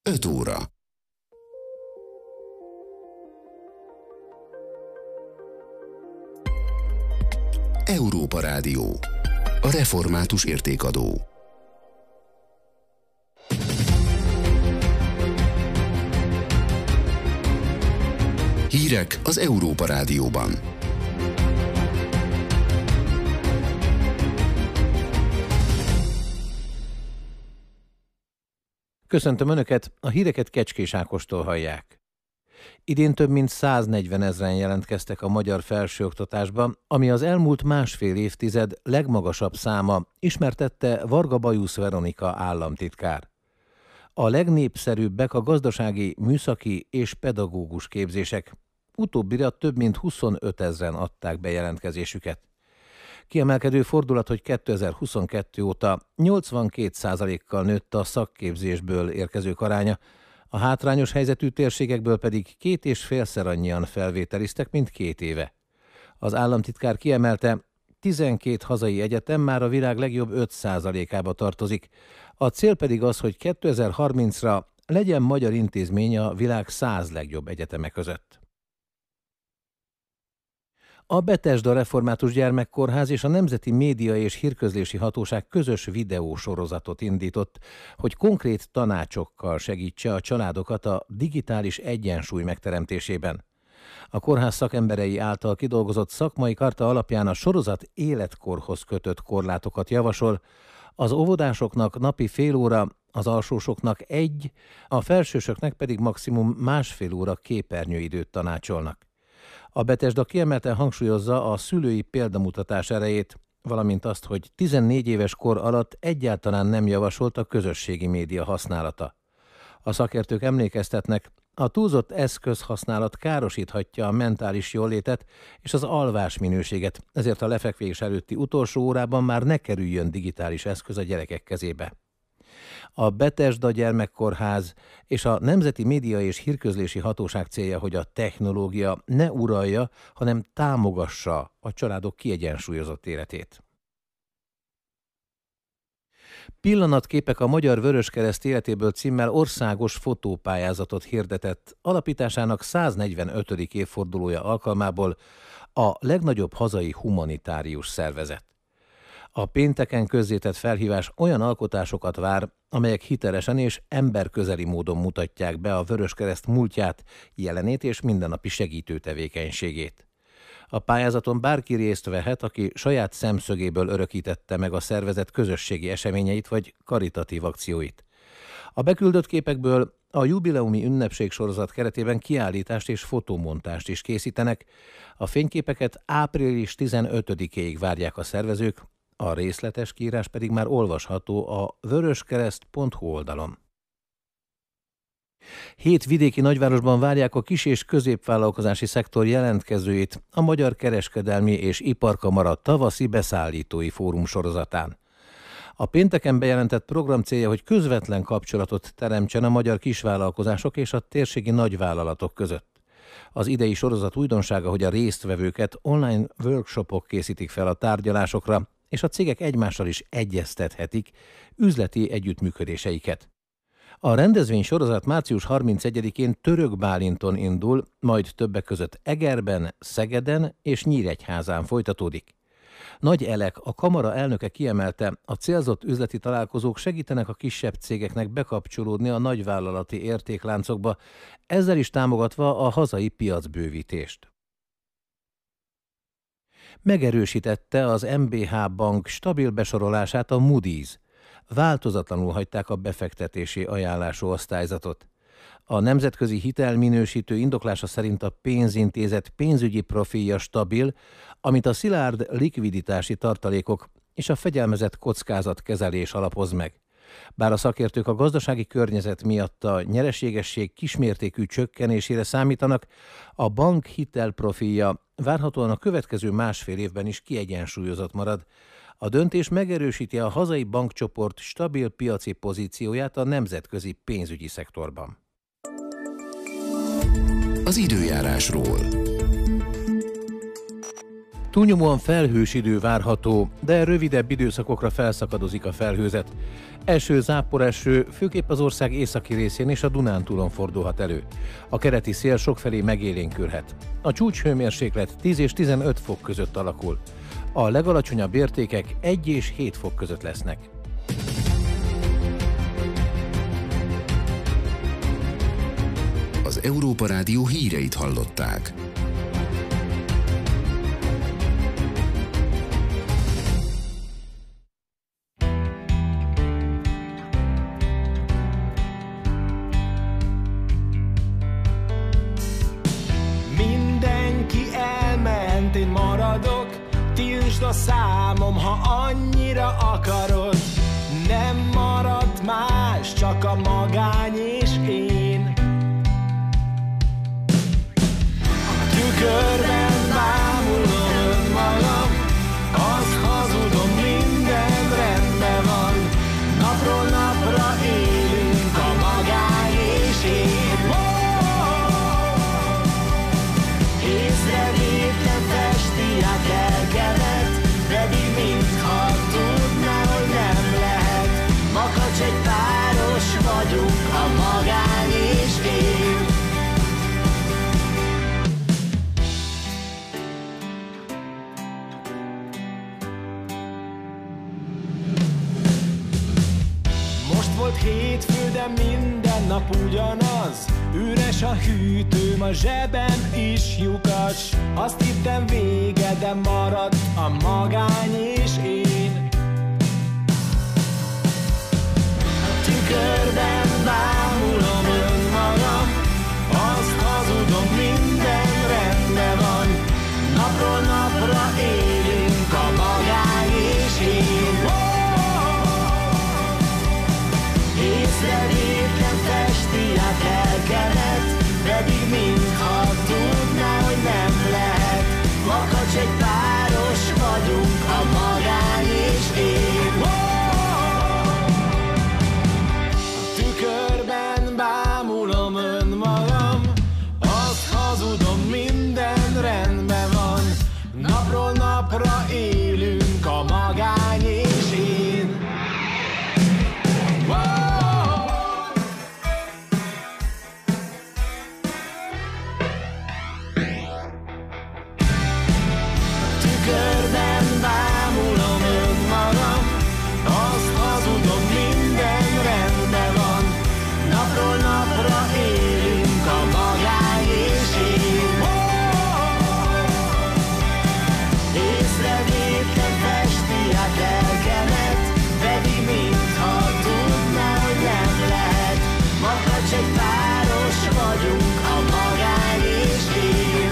5 óra. Európa Rádió. A református értékadó. Hírek az Európa Rádióban. Köszöntöm Önöket, a híreket Kecskés Ákostól hallják. Idén több mint 140 000 jelentkeztek a magyar felsőoktatásba, ami az elmúlt másfél évtized legmagasabb száma, ismertette Varga Bajusz Veronika államtitkár. A legnépszerűbbek a gazdasági, műszaki és pedagógus képzések. Utóbbira több mint 25 000-en adták be jelentkezésüket. Kiemelkedő fordulat, hogy 2022 óta 82%-kal nőtt a szakképzésből érkezők aránya, a hátrányos helyzetű térségekből pedig 2,5-szer annyian felvételiztek, mint 2 éve. Az államtitkár kiemelte, 12 hazai egyetem már a világ legjobb 5%-ába tartozik. A cél pedig az, hogy 2030-ra legyen magyar intézmény a világ 100 legjobb egyeteme között. A Betesda Református Gyermekkórház és a Nemzeti Média és Hírközlési Hatóság közös videósorozatot indított, hogy konkrét tanácsokkal segítse a családokat a digitális egyensúly megteremtésében. A kórház szakemberei által kidolgozott szakmai karta alapján a sorozat életkorhoz kötött korlátokat javasol, az óvodásoknak napi fél óra, az alsósoknak 1, a felsősöknek pedig maximum 1,5 óra képernyőidőt tanácsolnak. A Betesda kiemelten hangsúlyozza a szülői példamutatás erejét, valamint azt, hogy 14 éves kor alatt egyáltalán nem javasolt a közösségi média használata. A szakértők emlékeztetnek, a túlzott eszközhasználat károsíthatja a mentális jólétet és az alvás minőséget, ezért a lefekvés előtti utolsó órában már ne kerüljön digitális eszköz a gyerekek kezébe. A Betesda Gyermekkórház és a Nemzeti Média és Hírközlési Hatóság célja, hogy a technológia ne uralja, hanem támogassa a családok kiegyensúlyozott életét. Pillanatképek a Magyar Vöröskereszt életéből címmel országos fotópályázatot hirdetett alapításának 145. évfordulója alkalmából a legnagyobb hazai humanitárius szervezet. A pénteken közzétett felhívás olyan alkotásokat vár, amelyek hitelesen és emberközeli módon mutatják be a Vöröskereszt múltját, jelenét és mindennapi segítő tevékenységét. A pályázaton bárki részt vehet, aki saját szemszögéből örökítette meg a szervezet közösségi eseményeit vagy karitatív akcióit. A beküldött képekből a jubileumi ünnepségsorozat keretében kiállítást és fotómontást is készítenek. A fényképeket április 15-éig várják a szervezők, a részletes kiírás pedig már olvasható a vöröskereszt.hu oldalon. 7 vidéki nagyvárosban várják a kis- és középvállalkozási szektor jelentkezőit a Magyar Kereskedelmi és Iparkamara tavaszi beszállítói fórum sorozatán. A pénteken bejelentett program célja, hogy közvetlen kapcsolatot teremtsen a magyar kisvállalkozások és a térségi nagyvállalatok között. Az idei sorozat újdonsága, hogy a résztvevőket online workshopok készítik fel a tárgyalásokra, és a cégek egymással is egyeztethetik üzleti együttműködéseiket. A rendezvény sorozat március 31-én Törökbálinton indul, majd többek között Egerben, Szegeden és Nyíregyházán folytatódik. Nagy Elek, a kamara elnöke kiemelte, a célzott üzleti találkozók segítenek a kisebb cégeknek bekapcsolódni a nagyvállalati értékláncokba, ezzel is támogatva a hazai piacbővítést. Megerősítette az MBH Bank stabil besorolását a Moody's. Változatlanul hagyták a befektetési ajánlású osztályzatot. A nemzetközi hitelminősítő indoklása szerint a pénzintézet pénzügyi profilja stabil, amit a szilárd likviditási tartalékok és a fegyelmezett kockázatkezelés alapoz meg. Bár a szakértők a gazdasági környezet miatt a nyereségesség kismértékű csökkenésére számítanak, a bank hitelprofilja várhatóan a következő másfél évben is kiegyensúlyozott marad. A döntés megerősíti a hazai bankcsoport stabil piaci pozícióját a nemzetközi pénzügyi szektorban. Az időjárásról. Túlnyomóan felhős idő várható, de rövidebb időszakokra felszakadozik a felhőzet. Eső, záporeső főképp az ország északi részén és a Dunántúlon fordulhat elő. A keleti szél sokfelé megélénkülhet. A csúcshőmérséklet 10 és 15 fok között alakul. A legalacsonyabb értékek 1 és 7 fok között lesznek. Az Európa Rádió híreit hallották. Mindenki elment, én maradok, tiltsd a számom, ha annyira akarod. Nem maradt más, csak a magány és én. Tükörben bámulom önmagam, azt hazudom, minden rendben van. Napról napra élünk, a magány és én. Észrevétlen festi a lelkemet, pedig mintha tudná, hogy nem lehet. Makacs egy páros vagyunk, a magány és én. Volt hétfő, de minden nap ugyanaz. Üres a hűtőm, a zsebem is lyukas. Azt hittem vége, de maradt a magány és én. A tükörben bámulom önmagam, azt hazudom, minden rendben van. Napról napra élünk, a magány és én. Észrevétlen festi a lelkemet, pedig mintha tudná, hogy nem lehet. Makacs egy páros vagyunk, a magány és én. A tükörben bámulom önmagam, azt hazudom, minden rendben van. Napról napra élünk, a magány és én. Tükörben bámulom önmagam, azt hazudom, minden rendben van. Napról napra élünk, a magány és én. Észrevétlen festi a lelkemet, pedig mintha tudná, hogy nem lehet. Makacs egy páros vagyunk, a magány és én.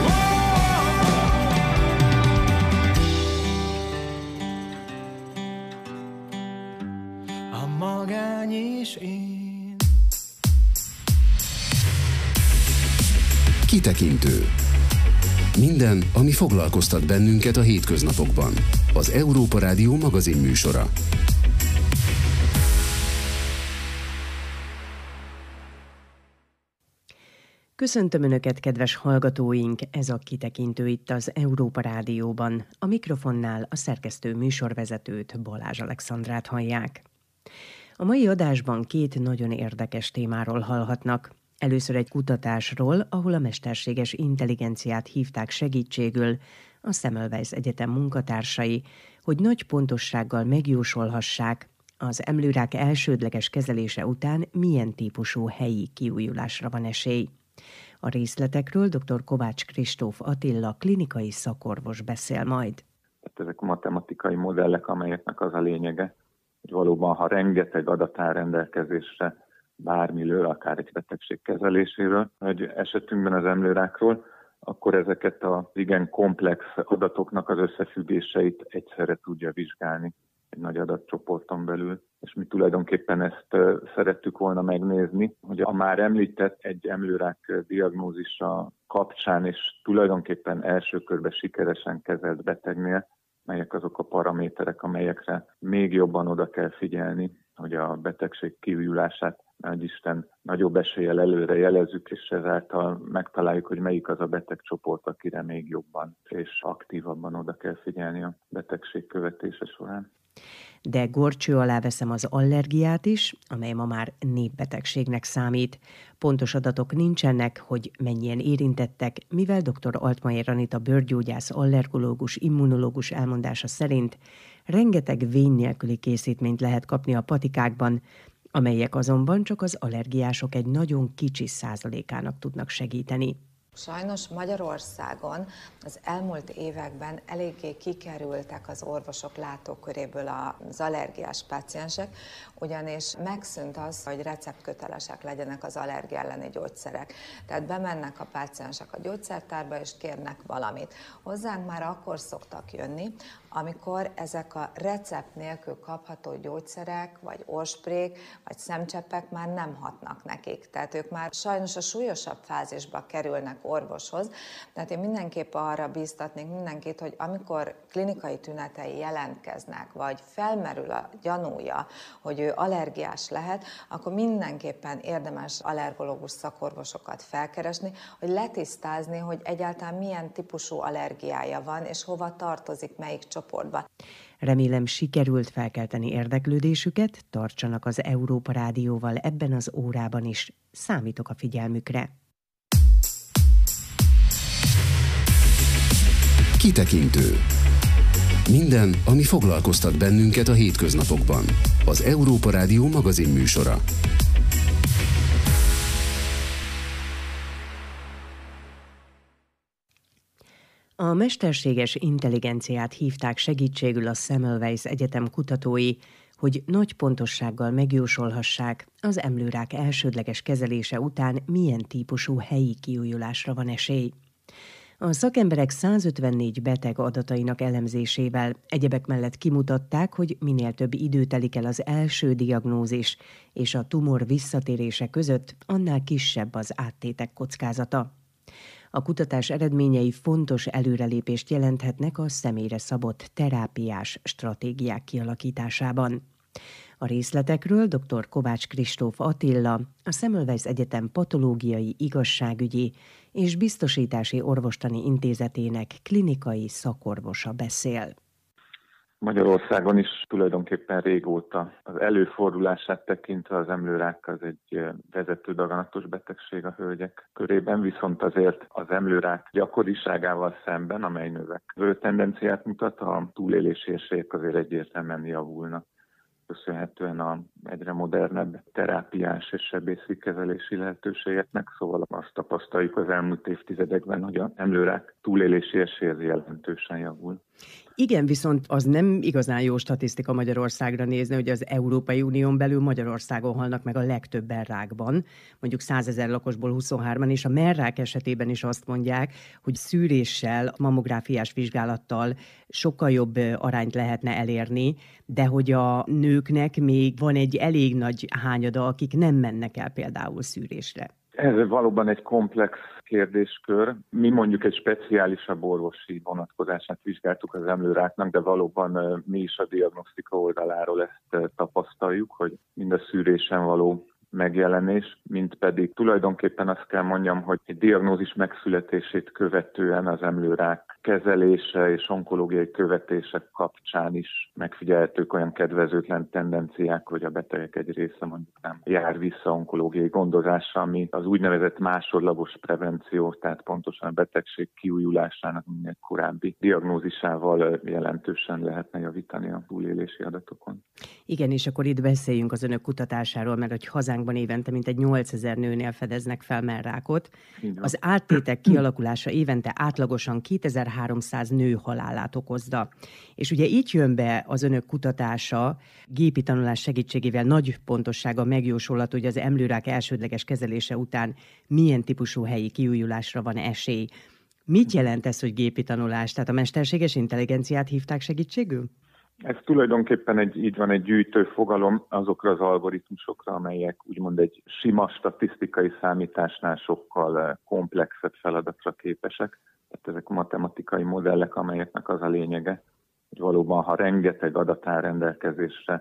A magány és én. Kitekintő. Minden, ami foglalkoztat bennünket a hétköznapokban. Az Európa Rádió magazin műsora. Köszöntöm Önöket, kedves hallgatóink! Ez a Kitekintő itt az Európa Rádióban. A mikrofonnál a szerkesztő műsorvezetőt, Balázs Alexandrát hallják. A mai adásban 2 nagyon érdekes témáról hallhatnak. Először egy kutatásról, ahol a mesterséges intelligenciát hívták segítségül a Semmelweis Egyetem munkatársai, hogy nagy pontossággal megjósolhassák, az emlőrák elsődleges kezelése után milyen típusú helyi kiújulásra van esély. A részletekről dr. Kovács Kristóf Attila klinikai szakorvos beszél majd. Ezek matematikai modellek, amelyeknek az a lényege, hogy valóban, ha rengeteg adat áll rendelkezésre bármiről, akár egy betegség kezeléséről, hogy esetünkben az emlőrákról, akkor ezeket az igen komplex adatoknak az összefüggéseit egyszerre tudja vizsgálni egy nagy adatcsoporton belül. És mi tulajdonképpen ezt szerettük volna megnézni, hogy a már említett egy emlőrák diagnózisa kapcsán és tulajdonképpen első körben sikeresen kezelt betegnél, melyek azok a paraméterek, amelyekre még jobban oda kell figyelni, hogy a betegség kiújulását nagy Isten nagyobb eséllyel előre jelezzük, és ezáltal megtaláljuk, hogy melyik az a betegcsoport, akire még jobban és aktívabban oda kell figyelni a betegség követése során. De górcső alá veszem az allergiát is, amely ma már népbetegségnek számít. Pontos adatok nincsenek, hogy mennyien érintettek, mivel dr. Altmaier Anita bőrgyógyász, allergológus, immunológus elmondása szerint rengeteg vény nélküli készítményt lehet kapni a patikákban, amelyek azonban csak az allergiások egy nagyon kicsi százalékának tudnak segíteni. Sajnos Magyarországon az elmúlt években eléggé kikerültek az orvosok látóköréből az allergiás páciensek, ugyanis megszűnt az, hogy receptkötelesek legyenek az allergia elleni gyógyszerek. Tehát bemennek a páciensek a gyógyszertárba és kérnek valamit. Hozzánk már akkor szoktak jönni, amikor ezek a recept nélkül kapható gyógyszerek, vagy orrsprék, vagy szemcseppek már nem hatnak nekik. Tehát ők már sajnos a súlyosabb fázisba kerülnek orvoshoz. Tehát én mindenképp arra bíztatnék mindenkit, hogy amikor klinikai tünetei jelentkeznek, vagy felmerül a gyanúja, hogy ő allergiás lehet, akkor mindenképpen érdemes allergológus szakorvosokat felkeresni, hogy letisztázni, hogy egyáltalán milyen típusú allergiája van, és hova tartozik melyik csoportba. Remélem sikerült felkelteni érdeklődésüket, tartsanak az Európa Rádióval ebben az órában is. Számítok a figyelmükre. Kitekintő. Minden, ami foglalkoztat bennünket a hétköznapokban. Az Európa Rádió magazinműsora. A mesterséges intelligenciát hívták segítségül a Semmelweis Egyetem kutatói, hogy nagy pontossággal megjósolhassák, az emlőrák elsődleges kezelése után milyen típusú helyi kiújulásra van esély. A szakemberek 154 beteg adatainak elemzésével egyebek mellett kimutatták, hogy minél több idő telik el az első diagnózis és a tumor visszatérése között, annál kisebb az áttétek kockázata. A kutatás eredményei fontos előrelépést jelenthetnek a személyre szabott terápiás stratégiák kialakításában. A részletekről dr. Kovács Kristóf Attila, a Semmelweis Egyetem patológiai, igazságügyi és biztosítási orvostani intézetének klinikai szakorvosa beszél. Magyarországon is tulajdonképpen régóta az előfordulását tekintve az emlőrák az egy vezető daganatos betegség a hölgyek körében, viszont azért az emlőrák gyakoriságával szemben, amely növekvő tendenciát mutat, a túlélési esélyek azért egyértelműen javulnak. Köszönhetően a egyre modernebb terápiás és sebészi kezelési lehetőségeknek, szóval azt tapasztaljuk az elmúlt évtizedekben, hogy az emlőrák túlélési esélye jelentősen javul. Igen, viszont az nem igazán jó statisztika Magyarországra nézni, hogy az Európai Unión belül Magyarországon halnak meg a legtöbben rákban, mondjuk 100 000 lakosból 23-an, és a mellrák esetében is azt mondják, hogy szűréssel, mammográfiás vizsgálattal sokkal jobb arányt lehetne elérni, de hogy a nőknek még van egy elég nagy hányada, akik nem mennek el például szűrésre. Ez valóban egy komplex kérdéskör. Mi mondjuk egy speciálisabb orvosi vonatkozását vizsgáltuk az emlőráknak, de valóban mi is a diagnosztika oldaláról ezt tapasztaljuk, hogy mind a szűrésen való megjelenés, mint pedig tulajdonképpen azt kell mondjam, hogy egy diagnózis megszületését követően az emlőrák kezelése és onkológiai követések kapcsán is megfigyelhetők olyan kedvezőtlen tendenciák, hogy a betegek egy része mondjuk nem jár vissza onkológiai gondozásra, ami az úgynevezett másodlagos prevenció, tehát pontosan a betegség kiújulásának minél korábbi diagnózisával jelentősen lehetne javítani a túlélési adatokon. Igen, és akkor itt beszéljünk az önök kutatásáról, mert hogy hazánkban évente mintegy 8000 nőnél fedeznek fel mellrákot. Az áttétek kialakulása évente átlagosan 2300 nő halálát okozza. És ugye itt jön be az önök kutatása, gépi tanulás segítségével nagy pontossággal megjósolható, hogy az emlőrák elsődleges kezelése után milyen típusú helyi kiújulásra van esély. Mit jelent ez, hogy gépi tanulás? Tehát a mesterséges intelligenciát hívták segítségül? Ez tulajdonképpen egy gyűjtő fogalom azokra az algoritmusokra, amelyek úgymond egy sima statisztikai számításnál sokkal komplexebb feladatra képesek. Tehát ezek matematikai modellek, amelyeknek az a lényege, hogy valóban, ha rengeteg adat áll rendelkezésre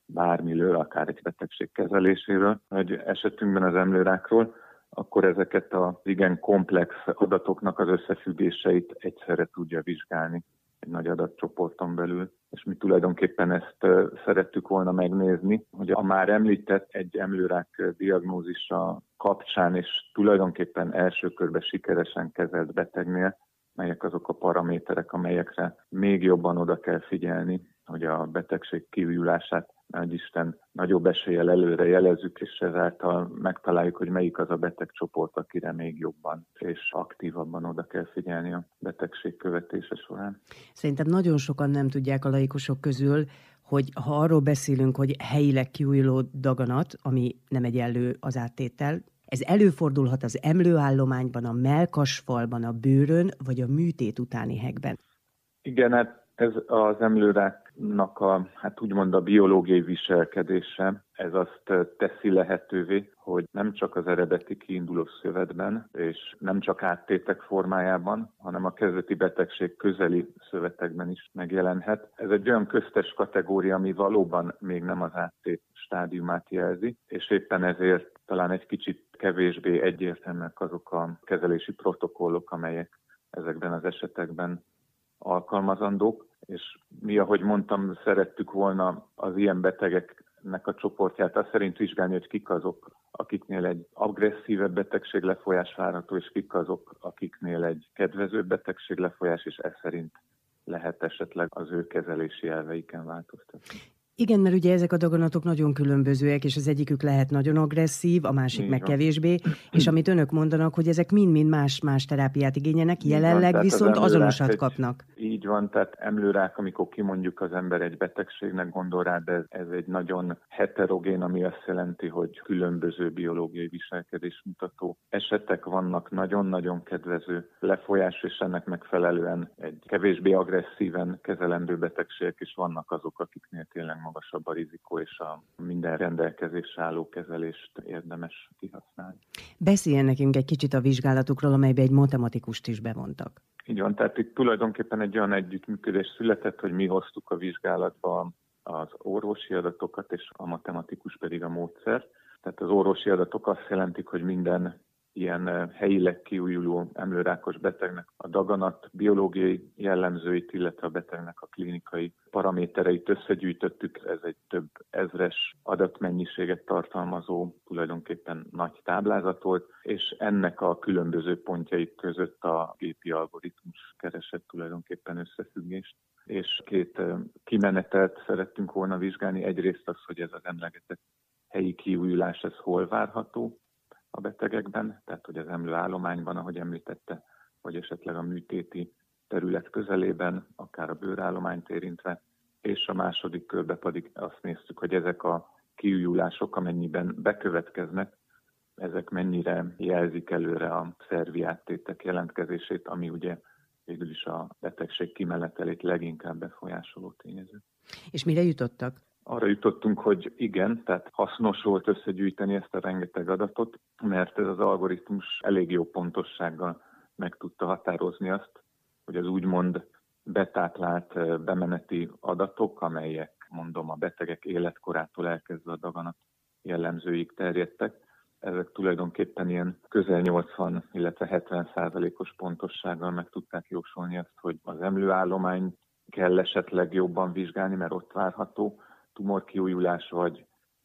bármiről, akár egy betegség kezeléséről, hogy esetünkben az emlőrákról, akkor ezeket az igen komplex adatoknak az összefüggéseit egyszerre tudja vizsgálni egy nagy adatcsoporton belül. És mi tulajdonképpen ezt szerettük volna megnézni, hogy a már említett egy emlőrák diagnózisa kapcsán és tulajdonképpen első körben sikeresen kezelt betegnél, melyek azok a paraméterek, amelyekre még jobban oda kell figyelni, hogy a betegség kiújulását Isten nagyobb eséllyel előre jelezzük, és ezáltal megtaláljuk, hogy melyik az a betegcsoport, akire még jobban és aktívabban oda kell figyelni a betegség követése során. Szerintem nagyon sokan nem tudják a laikusok közül, hogy ha arról beszélünk, hogy helyileg kiújuló daganat, ami nem egyenlő az áttétel, ez előfordulhat az emlőállományban, a mellkasfalban, a bőrön, vagy a műtét utáni hegben. Igen, hát ez az emlőráknak úgymond a biológiai viselkedése, ez azt teszi lehetővé, hogy nem csak az eredeti kiinduló szövetben, és nem csak áttétek formájában, hanem a kezdeti betegség közeli szövetekben is megjelenhet. Ez egy olyan köztes kategória, ami valóban még nem az áttét stádiumát jelzi, és éppen ezért talán egy kicsit kevésbé egyértelműek azok a kezelési protokollok, amelyek ezekben az esetekben alkalmazandók, és mi, ahogy mondtam, szerettük volna az ilyen betegeknek a csoportját azt szerint vizsgálni, hogy kik azok, akiknél egy agresszívebb betegség lefolyás várható, és kik azok, akiknél egy kedvezőbb betegség lefolyás, és ez szerint lehet esetleg az ő kezelési elveiken változtatni. Igen, mert ugye ezek a daganatok nagyon különbözőek, és az egyikük lehet nagyon agresszív, a másik meg kevésbé, és amit önök mondanak, hogy ezek mind-mind más terápiát igényelnek, jelenleg viszont azonosat kapnak. Így van, tehát emlőrák, amikor kimondjuk az ember egy betegségnek gondol rá, de ez egy nagyon heterogén, ami azt jelenti, hogy különböző biológiai viselkedés mutató esetek vannak, nagyon-nagyon kedvező lefolyás, és ennek megfelelően egy kevésbé agresszíven kezelendő betegségek is vannak azok, akiknél tényleg magasabb a rizikó, és a minden rendelkezésre álló kezelést érdemes kihasználni. Beszéljen nekünk egy kicsit a vizsgálatukról, amelybe egy matematikust is bevontak. Így van, tehát itt tulajdonképpen egy olyan együttműködés született, hogy mi hoztuk a vizsgálatba az orvosi adatokat, és a matematikus pedig a módszer. Tehát az orvosi adatok azt jelentik, hogy minden ilyen helyileg kiújuló emlőrákos betegnek a daganat biológiai jellemzőit, illetve a betegnek a klinikai paramétereit összegyűjtöttük. Ez egy több ezres adatmennyiséget tartalmazó, tulajdonképpen nagy táblázat volt, és ennek a különböző pontjai között a gépi algoritmus keresett tulajdonképpen összefüggést. És két kimenetelt szerettünk volna vizsgálni. Egyrészt az, hogy ez az emlegetett helyi kiújulás, ez hol várható a betegekben, tehát hogy az emlőállományban, ahogy említette, vagy esetleg a műtéti terület közelében, akár a bőrállományt érintve, és a második körben pedig azt néztük, hogy ezek a kiújulások, amennyiben bekövetkeznek, ezek mennyire jelzik előre a szervi áttétek jelentkezését, ami ugye végül is a betegség kimenetelét leginkább befolyásoló tényező. És mire jutottak? Arra jutottunk, hogy igen, tehát hasznos volt összegyűjteni ezt a rengeteg adatot, mert ez az algoritmus elég jó pontossággal meg tudta határozni azt, hogy az úgymond betáplált bemeneti adatok, amelyek, mondom, a betegek életkorától elkezdve a daganat jellemzőig terjedtek, ezek tulajdonképpen ilyen közel 80, illetve 70%-os pontossággal meg tudták jósolni azt, hogy az emlőállomány kell esetleg jobban vizsgálni, mert ott várható tumorkiújulás, vagy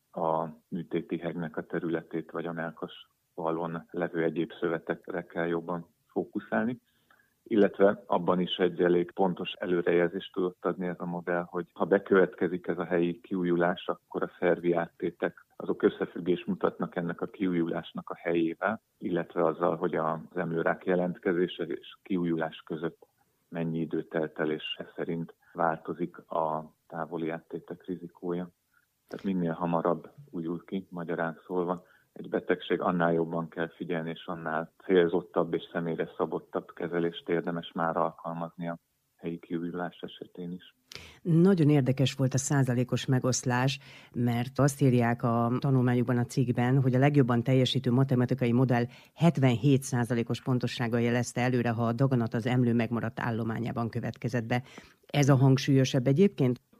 a műtéti hegnek a területét, vagy a mellkasfalon levő egyéb szövetekre kell jobban fókuszálni. Illetve abban is egy elég pontos előrejelzést tudott adni ez a modell, hogy ha bekövetkezik ez a helyi kiújulás, akkor a szervi áttétek azok összefüggést mutatnak ennek a kiújulásnak a helyével, illetve azzal, hogy az emlőrák jelentkezése és kiújulás között mennyi idő telt el, és ez szerint változik a távoli áttétek rizikója. Tehát minél hamarabb újul ki, magyarán szólva, egy betegség, annál jobban kell figyelni, és annál célzottabb és személyre szabottabb kezelést érdemes már alkalmazni a helyi kiújulás esetén is. Nagyon érdekes volt a százalékos megoszlás, mert azt írják a tanulmányukban, a cikkben, hogy a legjobban teljesítő matematikai modell 77%-os pontossággal jelezte előre, ha a daganat az emlő megmaradt állományában következett be. Ez a hangsúlyosabb egyébként?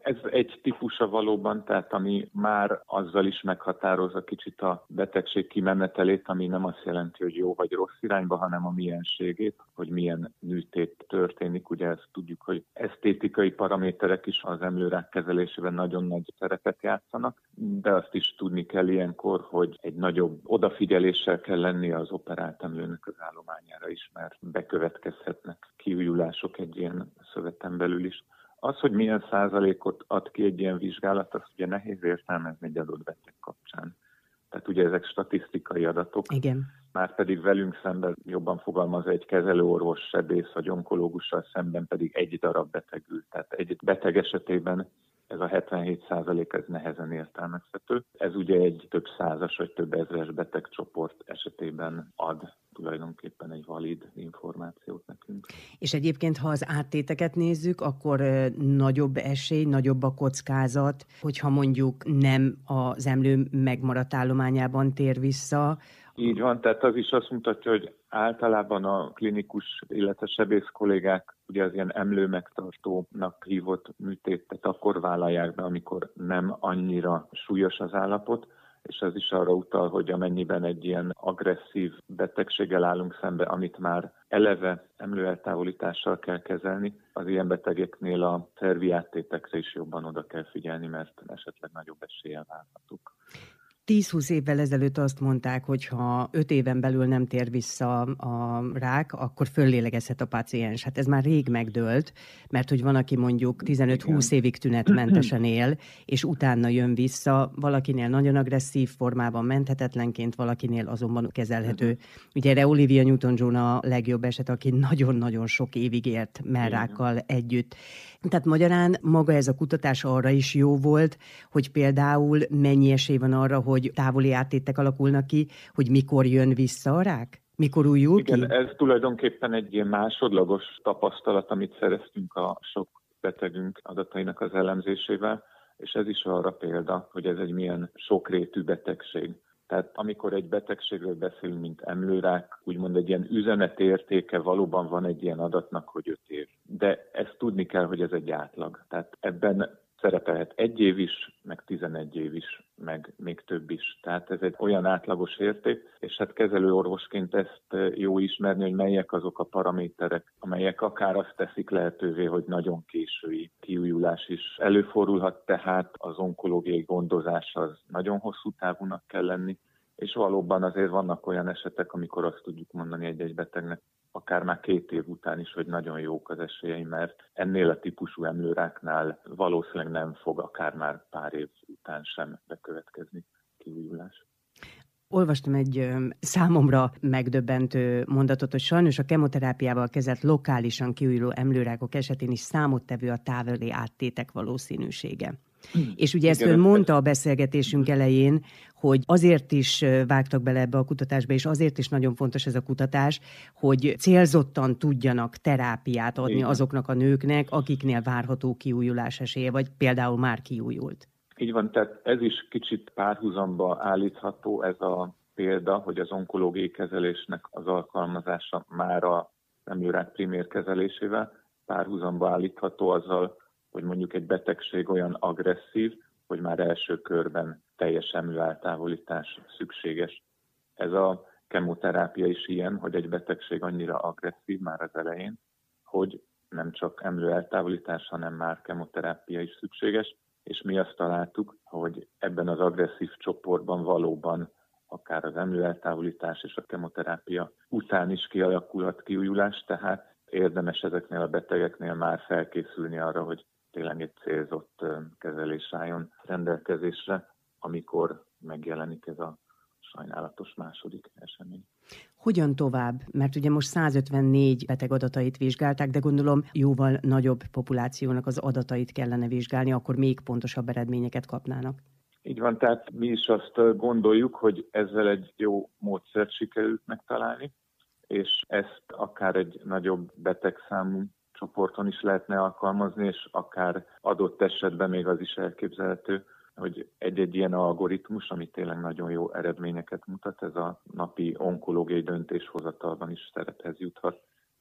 Ez egy típusa valóban, tehát ami már azzal is meghatározza kicsit a betegség kimenetelét, ami nem azt jelenti, hogy jó vagy rossz irányba, hanem a mienségét, hogy milyen műtét történik. Ugye ezt tudjuk, hogy esztétikai paraméterek is az emlőrák kezelésében nagyon nagy szerepet játszanak, de azt is tudni kell ilyenkor, hogy egy nagyobb odafigyeléssel kell lenni az operált emlőnek az állományára is, mert bekövetkezhetnek kiújulások egy ilyen szöveten belül is. Az, hogy milyen százalékot ad ki egy ilyen vizsgálat, azt ugye nehéz értelmezni egy adott beteg kapcsán. Tehát ugye ezek statisztikai adatok. Igen. Márpedig velünk szemben jobban fogalmaz egy kezelőorvos, sebész vagy onkológussal szemben pedig egy darab beteg ül. Tehát egy beteg esetében ez a 77% ez nehezen értelmezhető. Ez ugye egy több százas vagy több ezres betegcsoport esetében ad tulajdonképpen egy valid információt nekünk. És egyébként, ha az áttéteket nézzük, akkor nagyobb esély, nagyobb a kockázat, hogyha mondjuk nem az emlő megmaradt állományában tér vissza. Így van, tehát az is azt mutatja, hogy általában a klinikus, illetve sebész kollégák ugye az ilyen emlőmegtartónak hívott műtétet akkor vállalják be, amikor nem annyira súlyos az állapot, és ez is arra utal, hogy amennyiben egy ilyen agresszív betegséggel állunk szembe, amit már eleve emlőeltávolítással kell kezelni, az ilyen betegeknél a szervi áttétekre is jobban oda kell figyelni, mert esetleg nagyobb eséllyel várhatók. 10-20 évvel ezelőtt azt mondták, hogy ha 5 éven belül nem tér vissza a rák, akkor föllélegezhet a páciens. Hát ez már rég megdőlt, mert hogy van, aki mondjuk 15-20 évig tünetmentesen él, és utána jön vissza, valakinél nagyon agresszív formában menthetetlenként, valakinél azonban kezelhető. Ugye erre Olivia Newton-John a legjobb eset, aki nagyon-nagyon sok évig élt mellrákkal együtt. Tehát magyarán maga ez a kutatás arra is jó volt, hogy például mennyi esély van arra, hogy távoli áttétek alakulnak ki, hogy mikor jön vissza a rák? Mikor újul ki? Igen, ez tulajdonképpen egy ilyen másodlagos tapasztalat, amit szereztünk a sok betegünk adatainak az elemzésével, és ez is arra példa, hogy ez egy milyen sokrétű betegség. Tehát amikor egy betegségről beszélünk, mint emlőrák, úgymond egy ilyen üzenetértéke valóban van egy ilyen adatnak, hogy 5 év. De ezt tudni kell, hogy ez egy átlag. Tehát ebben szerepelhet 1 év is, meg 11 év is, meg még több is. Tehát ez egy olyan átlagos érték, és hát kezelőorvosként ezt jó ismerni, hogy melyek azok a paraméterek, amelyek akár azt teszik lehetővé, hogy nagyon késői kiújulás is előfordulhat, tehát az onkológiai gondozás az nagyon hosszú távúnak kell lenni, és valóban azért vannak olyan esetek, amikor azt tudjuk mondani egy-egy betegnek, akár már 2 év után is, hogy nagyon jók az esélyei, mert ennél a típusú emlőráknál valószínűleg nem fog akár már pár év után sem bekövetkezni kiújulás. Olvastam egy számomra megdöbbentő mondatot, hogy sajnos a kemoterápiával kezelt lokálisan kiújuló emlőrákok esetén is számottevő a távoli áttétek valószínűsége. És ugye ezt ön mondta a beszélgetésünk elején, hogy azért is vágtak bele ebbe a kutatásba, és azért is nagyon fontos ez a kutatás, hogy célzottan tudjanak terápiát adni azoknak a nőknek, akiknél várható kiújulás esélye, vagy például már kiújult. Így van, tehát ez is kicsit párhuzamba állítható, ez a példa, hogy az onkológiai kezelésnek az alkalmazása már a emlőrák primér kezelésével párhuzamba állítható azzal, hogy mondjuk egy betegség olyan agresszív, hogy már első körben teljes emlőeltávolítás szükséges. Ez a kemoterápia is ilyen, hogy egy betegség annyira agresszív már az elején, hogy nem csak emlőeltávolítás, hanem már kemoterápia is szükséges, és mi azt találtuk, hogy ebben az agresszív csoportban valóban akár az emlőeltávolítás és a kemoterápia után is kialakulhat kiújulás, tehát érdemes ezeknél a betegeknél már felkészülni arra, hogy tényleg egy célzott kezelés álljon rendelkezésre, amikor megjelenik ez a sajnálatos második esemény. Hogyan tovább? Mert ugye most 154 beteg adatait vizsgálták, de gondolom jóval nagyobb populációnak az adatait kellene vizsgálni, akkor még pontosabb eredményeket kapnának. Így van, tehát mi is azt gondoljuk, hogy ezzel egy jó módszert sikerült megtalálni, és ezt akár egy nagyobb betegszámú csoporton is lehetne alkalmazni, és akár adott esetben még az is elképzelhető, hogy egy-egy ilyen algoritmus, ami tényleg nagyon jó eredményeket mutat, ez a napi onkológiai döntéshozatalban is szerephez juthat.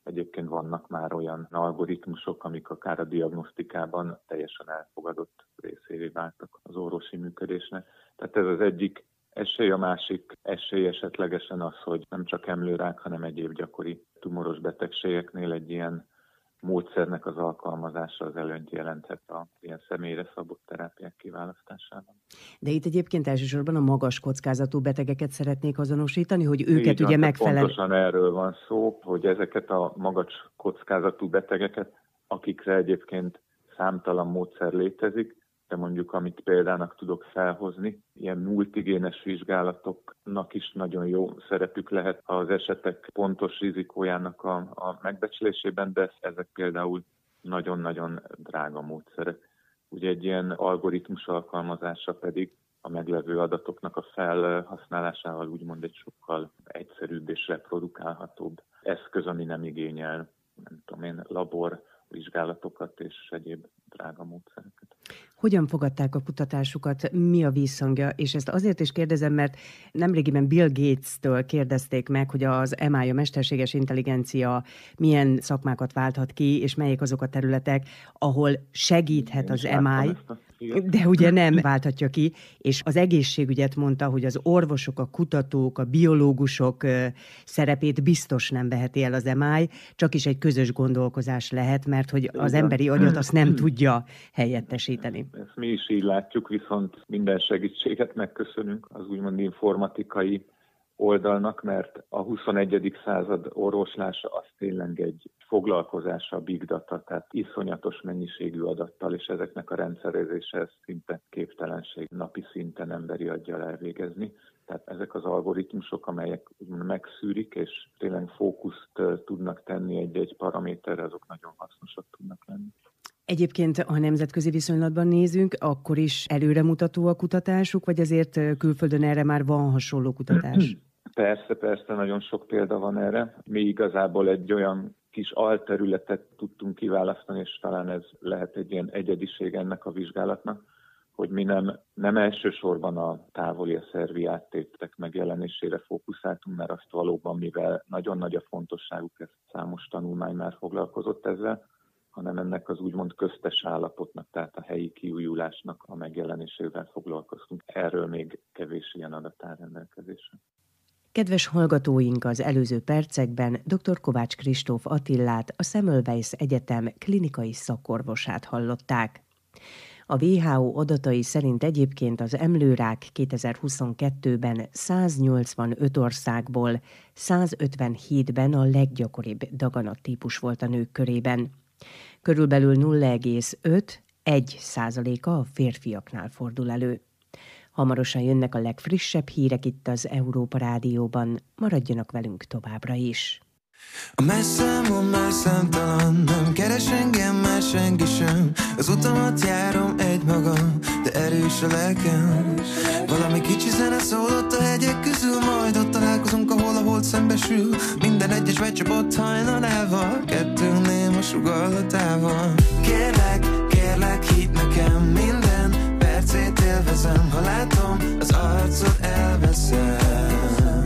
Egyébként vannak már olyan algoritmusok, amik akár a diagnosztikában teljesen elfogadott részévé váltak az orvosi működésnek. Tehát ez az egyik esély, a másik esély esetlegesen az, hogy nem csak emlőrák, hanem egyéb gyakori tumoros betegségeknél egy ilyen módszernek az alkalmazása az előnyt jelenthet a ilyen személyre szabott terápiák kiválasztásában. De itt egyébként elsősorban a magas kockázatú betegeket szeretnék azonosítani, hogy őket ugye megfelelően... Pontosan erről van szó, hogy ezeket a magas kockázatú betegeket, akikre egyébként számtalan módszer létezik, de mondjuk amit példának tudok felhozni, ilyen multigénes vizsgálatoknak is nagyon jó szerepük lehet az esetek pontos rizikójának a megbecsülésében, de ezek például nagyon-nagyon drága módszerek. Ugye egy ilyen algoritmus alkalmazása pedig a meglevő adatoknak a felhasználásával úgymond egy sokkal egyszerűbb és reprodukálhatóbb eszköz, ami nem igényel, nem tudom én, laborvizsgálatokat és egyéb drága módszereket. Hogyan fogadták a kutatásukat, mi a visszhangja? És ezt azért is kérdezem, mert nemrégiben Bill Gates-től kérdezték meg, hogy az MI, a mesterséges intelligencia milyen szakmákat válthat ki, és melyik azok a területek, ahol segíthet az MI, de ugye nem válthatja ki, és az egészségügyet mondta, hogy az orvosok, a kutatók, a biológusok szerepét biztos nem veheti el az MI, csak is egy közös gondolkozás lehet, mert hogy az emberi agyat azt nem tudja helyettesíteni. Ezt mi is így látjuk, viszont minden segítséget megköszönünk az úgymond informatikai oldalnak, mert a 21. század orvoslása az tényleg egy foglalkozása a big data, tehát iszonyatos mennyiségű adattal, és ezeknek a rendszerezése ez szinte képtelenség napi szinten emberi aggyal elvégezni. Tehát ezek az algoritmusok, amelyek megszűrik, és tényleg fókuszt tudnak tenni egy paraméterre, azok nagyon hasznosak tudnak lenni. Egyébként, ha nemzetközi viszonylatban nézünk, akkor is előremutató a kutatásuk, vagy azért külföldön erre már van hasonló kutatás? Persze, nagyon sok példa van erre. Mi igazából egy olyan kis alterületet tudtunk kiválasztani, és talán ez lehet egy ilyen egyediség ennek a vizsgálatnak, hogy mi nem elsősorban a távoli, a szervi áttétek megjelenésére fókuszáltunk, mert azt valóban, mivel nagyon nagy a fontosságuk, ezt számos tanulmány már foglalkozott ezzel, hanem ennek az úgymond köztes állapotnak, tehát a helyi kiújulásnak a megjelenésével foglalkoztunk. Erről még kevés ilyen adat áll rendelkezésre. Kedves hallgatóink, az előző percekben dr. Kovács Kristóf Attilát, a Semmelweis Egyetem klinikai szakorvosát hallották. A WHO adatai szerint egyébként az emlőrák 2022-ben 185 országból 157-ben a leggyakoribb daganattípus volt a nők körében. Körülbelül 0,5–1% a férfiaknál fordul elő. Hamarosan jönnek a legfrissebb hírek itt az Európa Rádióban. Maradjanak velünk továbbra is. A messzámon már számtalan, nem keres engem már senki sem. Az utamat járom egymagam, de erős a lelkem. Valami kicsi zene szólott a hegyek közül, majd ott találkozunk, ahol a hold szembesül. Minden egyes becsapott hajnalával, kettőnk néma sugallhatával. Kérlek, hidd nekem, minden percét élvezem. Ha látom, az arcod elveszem.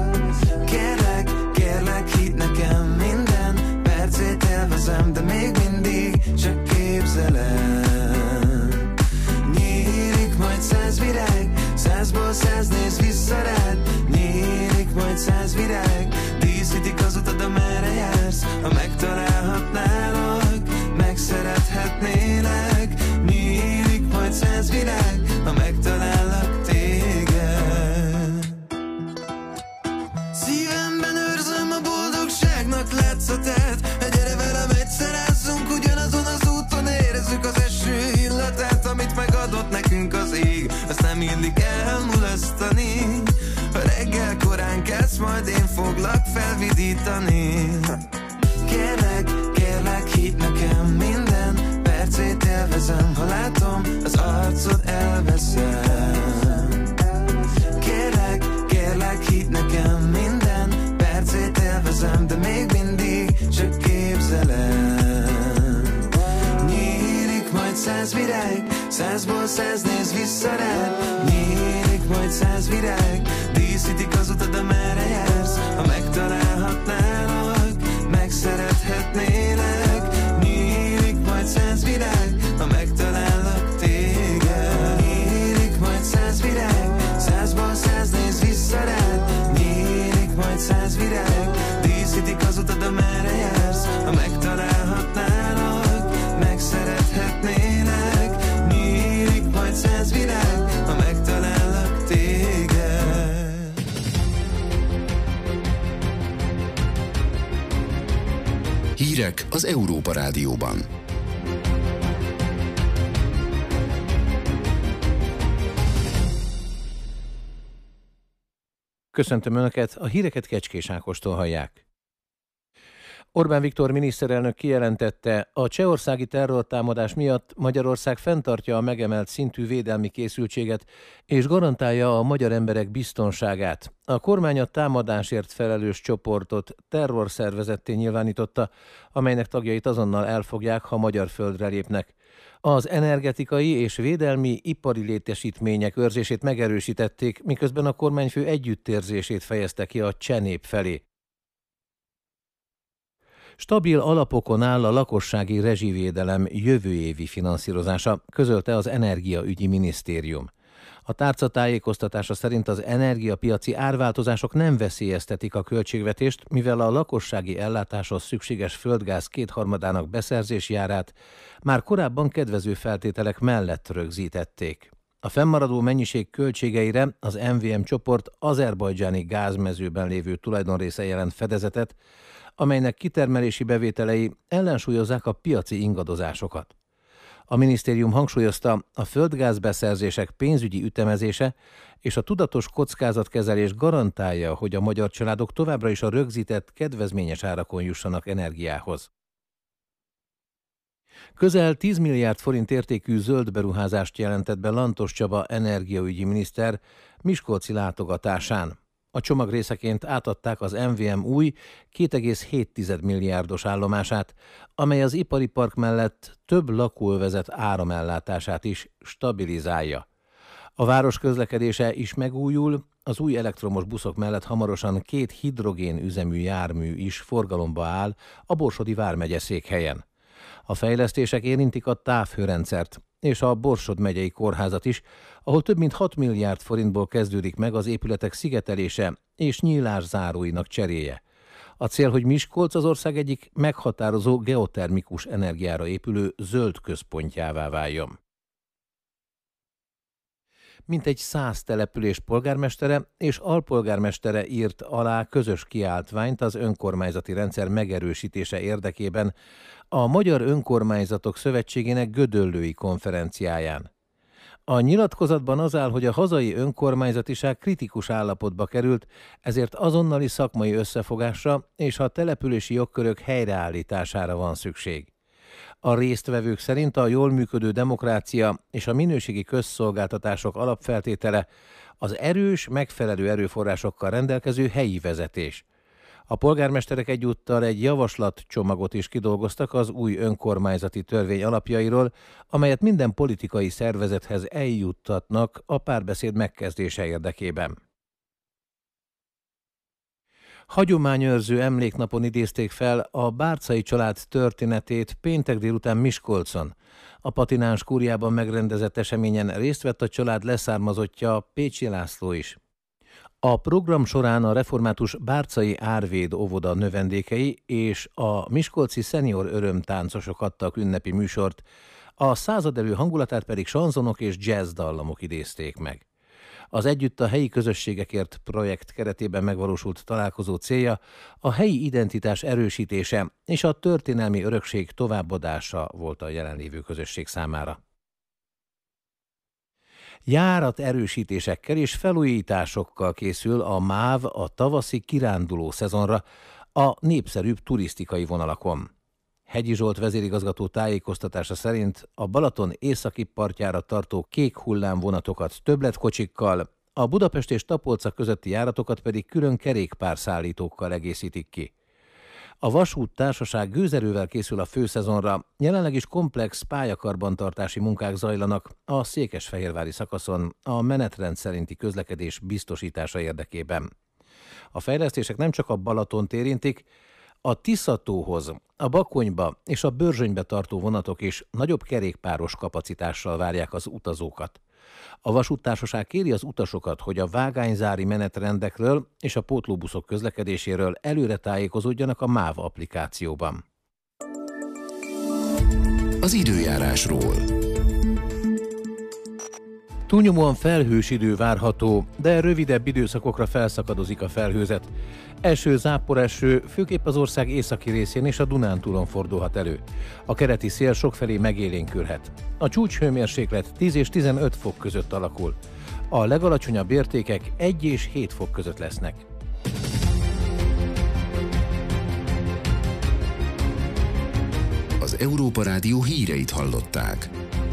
Kérlek, hidd nekem, minden percét élvezem, de még mindig csak képzelem. Nyílik majd 100 virág, 100-ból 100 néz vissza rád. Nyílik majd 100 virág, díszítik az utad, amerre jársz. Ha megtalálhatnálak, megszerethetnélek. Nyílik majd 100 virág, ha megtalállak téged. Szívemben őrzöm a boldogságnak látszatát. Gyere velem, egyszerázzunk ugyanazon az úton, érezzük az eső illatát, amit megadott nekünk az ég. Azt nem illik elmulasztani. Ha reggel korán kelsz, majd én foglak felvidítani. Kérlek, hidd nekem, minden percét élvezem. Ha látom, az arcod elveszem. Kérlek, hidd nekem, minden percét élvezem, de még mindig csak képzelem. Nyílik majd 100 virág, 100-ból 100 néz vissza rád. Nyílik majd 100 virág, díszítik az utad, amerre jársz. Ha megtalálhatnálak, megszerethetnélek. szerethetnélek. Nyílik majd 100 virág, ha megtalállak téged. Nyílik majd 100 virág, 100-ból 100 néz vissza rád. Nyílik majd 100 virág, díszítik az utad, amerre jársz. Ha megtalálhatnálak, megszerethetnélek. Nyílik majd 100 virág, ha megtalállak téged. Hírek az Európa Rádióban. Köszöntöm Önöket, a híreket Kecskés Ákostól hallják. Orbán Viktor miniszterelnök kijelentette, a csehországi terrortámadás miatt Magyarország fenntartja a megemelt szintű védelmi készültséget és garantálja a magyar emberek biztonságát. A kormány a támadásért felelős csoportot terrorszervezetté nyilvánította, amelynek tagjait azonnal elfogják, ha magyar földre lépnek. Az energetikai és védelmi ipari létesítmények őrzését megerősítették, miközben a kormányfő együttérzését fejezte ki a cseh nép felé. Stabil alapokon áll a lakossági rezsivédelem jövő évi finanszírozása, közölte az Energiaügyi Minisztérium. A tárca tájékoztatása szerint az energiapiaci árváltozások nem veszélyeztetik a költségvetést, mivel a lakossági ellátáshoz szükséges földgáz 2/3 beszerzési árát már korábban kedvező feltételek mellett rögzítették. A fennmaradó mennyiség költségeire az MVM csoport azerbajdzsáni gázmezőben lévő tulajdonrésze jelent fedezetet, amelynek kitermelési bevételei ellensúlyozzák a piaci ingadozásokat. A minisztérium hangsúlyozta, a földgázbeszerzések pénzügyi ütemezése és a tudatos kockázatkezelés garantálja, hogy a magyar családok továbbra is a rögzített kedvezményes árakon jussanak energiához. Közel 10 milliárd forint értékű zöld beruházást jelentett be Lantos Csaba energiaügyi miniszter miskolci látogatásán. A csomag részeként átadták az MVM új 2,7 milliárdos állomását, amely az ipari park mellett több lakóövezet áramellátását is stabilizálja. A város közlekedése is megújul, az új elektromos buszok mellett hamarosan 2 hidrogén üzemű jármű is forgalomba áll a Borsodi vármegye székhelyen. A fejlesztések érintik a távhőrendszert és a Borsod megyei kórházat is, ahol több mint 6 milliárd forintból kezdődik meg az épületek szigetelése és nyílászáróinak cseréje. A cél, hogy Miskolc az ország egyik meghatározó geotermikus energiára épülő zöld központjává váljon. Mintegy 100 település polgármestere és alpolgármestere írt alá közös kiáltványt az önkormányzati rendszer megerősítése érdekében a Magyar Önkormányzatok Szövetségének gödöllői konferenciáján. A nyilatkozatban az áll, hogy a hazai önkormányzatiság kritikus állapotba került, ezért azonnali szakmai összefogásra és a települési jogkörök helyreállítására van szükség. A résztvevők szerint a jól működő demokrácia és a minőségi közszolgáltatások alapfeltétele az erős, megfelelő erőforrásokkal rendelkező helyi vezetés. A polgármesterek egyúttal egy javaslatcsomagot is kidolgoztak az új önkormányzati törvény alapjairól, amelyet minden politikai szervezethez eljuttatnak a párbeszéd megkezdése érdekében. Hagyományőrző emléknapon idézték fel a Bárczay család történetét péntek délután Miskolcon. A Patináns kúriában megrendezett eseményen részt vett a család leszármazottja, Pécsi László is. A program során a református Bárczay Árvéd óvoda növendékei és a miskolci szenior örömtáncosok adtak ünnepi műsort, a századelő hangulatát pedig sanzonok és jazz dallamok idézték meg. Az Együtt a helyi közösségekért projekt keretében megvalósult találkozó célja a helyi identitás erősítése és a történelmi örökség továbbadása volt a jelenlévő közösség számára. Járat erősítésekkel és felújításokkal készül a MÁV a tavaszi kiránduló szezonra a népszerűbb turisztikai vonalakon. Hegyi Zsolt vezérigazgató tájékoztatása szerint a Balaton északi partjára tartó kék hullámvonatokat többletkocsikkal, a Budapest és Tapolca közötti járatokat pedig külön kerékpárszállítókkal egészítik ki. A vasúttársaság gőzerővel készül a főszezonra, jelenleg is komplex pályakarbantartási munkák zajlanak a székesfehérvári szakaszon a menetrend szerinti közlekedés biztosítása érdekében. A fejlesztések nem csak a Balatont érintik, A Tisza-tóhoz, a Bakonyba és a Börzsönybe tartó vonatok is nagyobb kerékpáros kapacitással várják az utazókat. A vasúttársaság kéri az utasokat, hogy a vágányzári menetrendekről és a pótlóbuszok közlekedéséről előre tájékozódjanak a MÁV applikációban. Az időjárásról. Túlnyomóan felhős idő várható, de rövidebb időszakokra felszakadozik a felhőzet. Eső, záporeső főképp az ország északi részén és a Dunántúlon fordulhat elő. A keleti szél sokfelé megélénkülhet. A csúcshőmérséklet 10 és 15 fok között alakul. A legalacsonyabb értékek 1 és 7 fok között lesznek. Az Európa Rádió híreit hallották.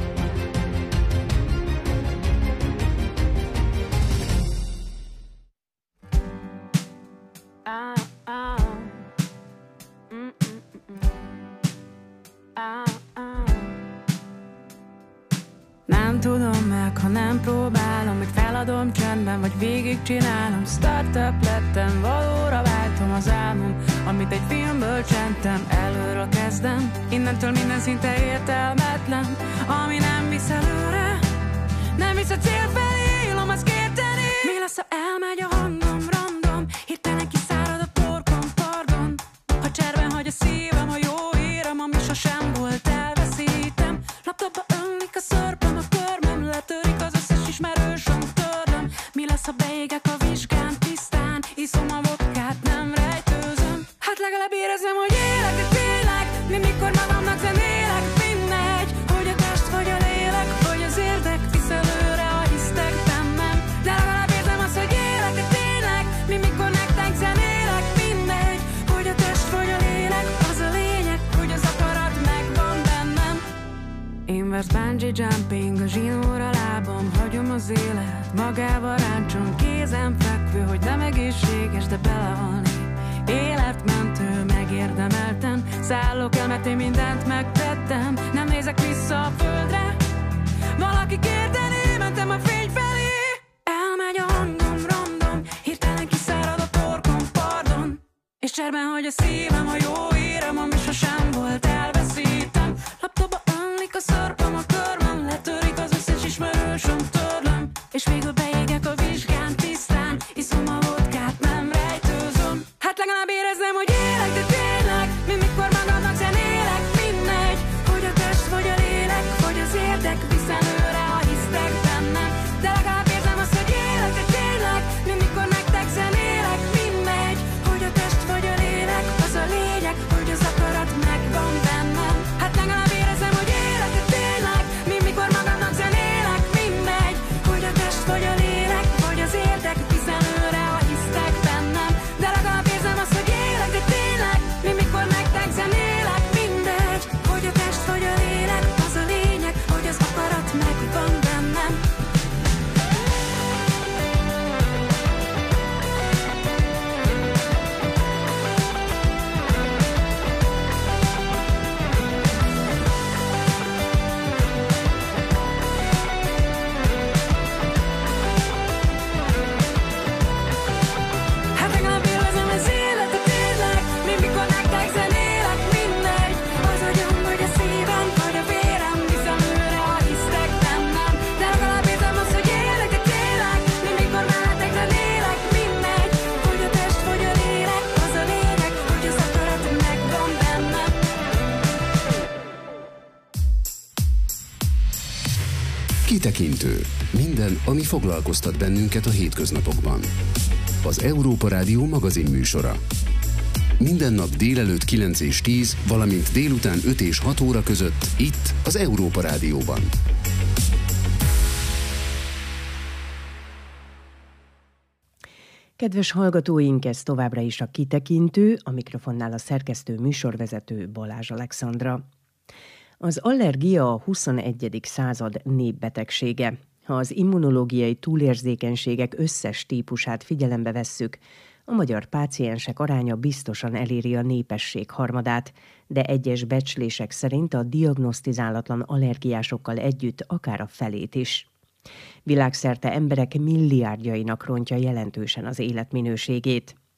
Nem tudom meg, ha nem próbálom, meg feladom csendben, vagy végigcsinálom. Startup lettem, valóra váltom az álmom, amit egy filmből csentem, előről kezdem. Innentől minden szinte értelmetlen, ami nem visz előre, nem visz a cél felé, élom azt kérteni. Mi lesz, ha elmegy a hangom, random, hirtelen kiszárad a torkom, pardon. Ha cserben hagy a szívem, ha jó érem, ami sosem volt, elveszítem. Laptopba önlik a szörpöm, a körmöm, letörik az összes ismerősöm, törlöm. Mi lesz, ha beégek a vizsgán, tisztán iszom a vodkát, nem rejtőzöm. Hát legalább érezzem, hogy élek, de tényleg, mi mikor magamnak zenélek. Mindegy, hogy a test vagy a lélek, vagy az érdek visz előre, ha hisztek bennem. De legalább érzem azt, hogy élek, de tényleg, mi mikor nektek zenélek. Mindegy, hogy a test vagy a lélek, az a lényeg, hogy az akarat megvan bennem. Inverse bungee jumping, a zsinóra lábam, hagyom az élet, magával ráncsom, kézen fekvő, hogy nem egészséges, de belehalni. Életmentő, megérdemelten, szállok el, mert én mindent megtettem. Nem nézek vissza a földre, valaki kérdeni, mentem a fény felé. Elmegy a hangom, random, hirtelen kiszárad a torkom, pardon. És cserben hagy a szívem, ha jó érem, ami sosem volt, elveszítem. Laptopba önlik a szarpam, a körmöm, letörik az összes ismerősöm, törlöm. És végül beégek a vizsgán, tisztán iszom a vodkát, nem rejtőzöm. Hát legalább érezzem, hogy élek, de tényleg, mi mikor magamnak zenélek. Mindegy, hogy a test vagy a lélek, vagy az érdek visz előre, ha hisztek bennem. De legalább érzem azt, hogy élek, de tényleg, mi mikor nektek zenélek. Mindegy, hogy a test vagy a lélek, az a lényeg, hogy az akarat megvan bennem. Hát legalább érezzem, hogy élek, de tényleg, mi mikor magamnak zenélek. Mindegy, hogy a test vagy a lélek, vagy az érdek visz előre, ha hisztek bennem. De legalább érzem azt, hogy élek, de tényleg, mi mikor nektek zenélek. Mindegy, hogy a test vagy a lélek, az a lényeg, hogy az akarat megvan bennem. Hát legalább élvezem az életet, tényleg, mi mikor nektek zenélek. Mindegy, az agyam vagy a szívem, vagy a vérem visz előre, ha hisztek bennem. De legalább érzem azt, hogy élek, de tényleg, mi mikor mellettek zenélek. Mindegy, hogy a test vagy a lélek, az a lényeg, hogy az akarat megvan bennem. Kitekintő. Minden, ami foglalkoztat bennünket a hétköznapokban. Az Európa Rádió magazinműsora. Minden nap délelőtt 9 és 10, valamint délután 5 és 6 óra között, itt az Európa Rádióban. Kedves hallgatóink, ez továbbra is a Kitekintő, a mikrofonnál a szerkesztő műsorvezető Balázs Alexandra. Az allergia a 21. század népbetegsége. Ha az immunológiai túlérzékenységek összes típusát figyelembe vesszük, a magyar páciensek aránya biztosan eléri a népesség harmadát, de egyes becslések szerint a diagnosztizálatlan allergiásokkal együtt akár a felét is. Világszerte emberek milliárdjainak rontja jelentősen az életminőségét.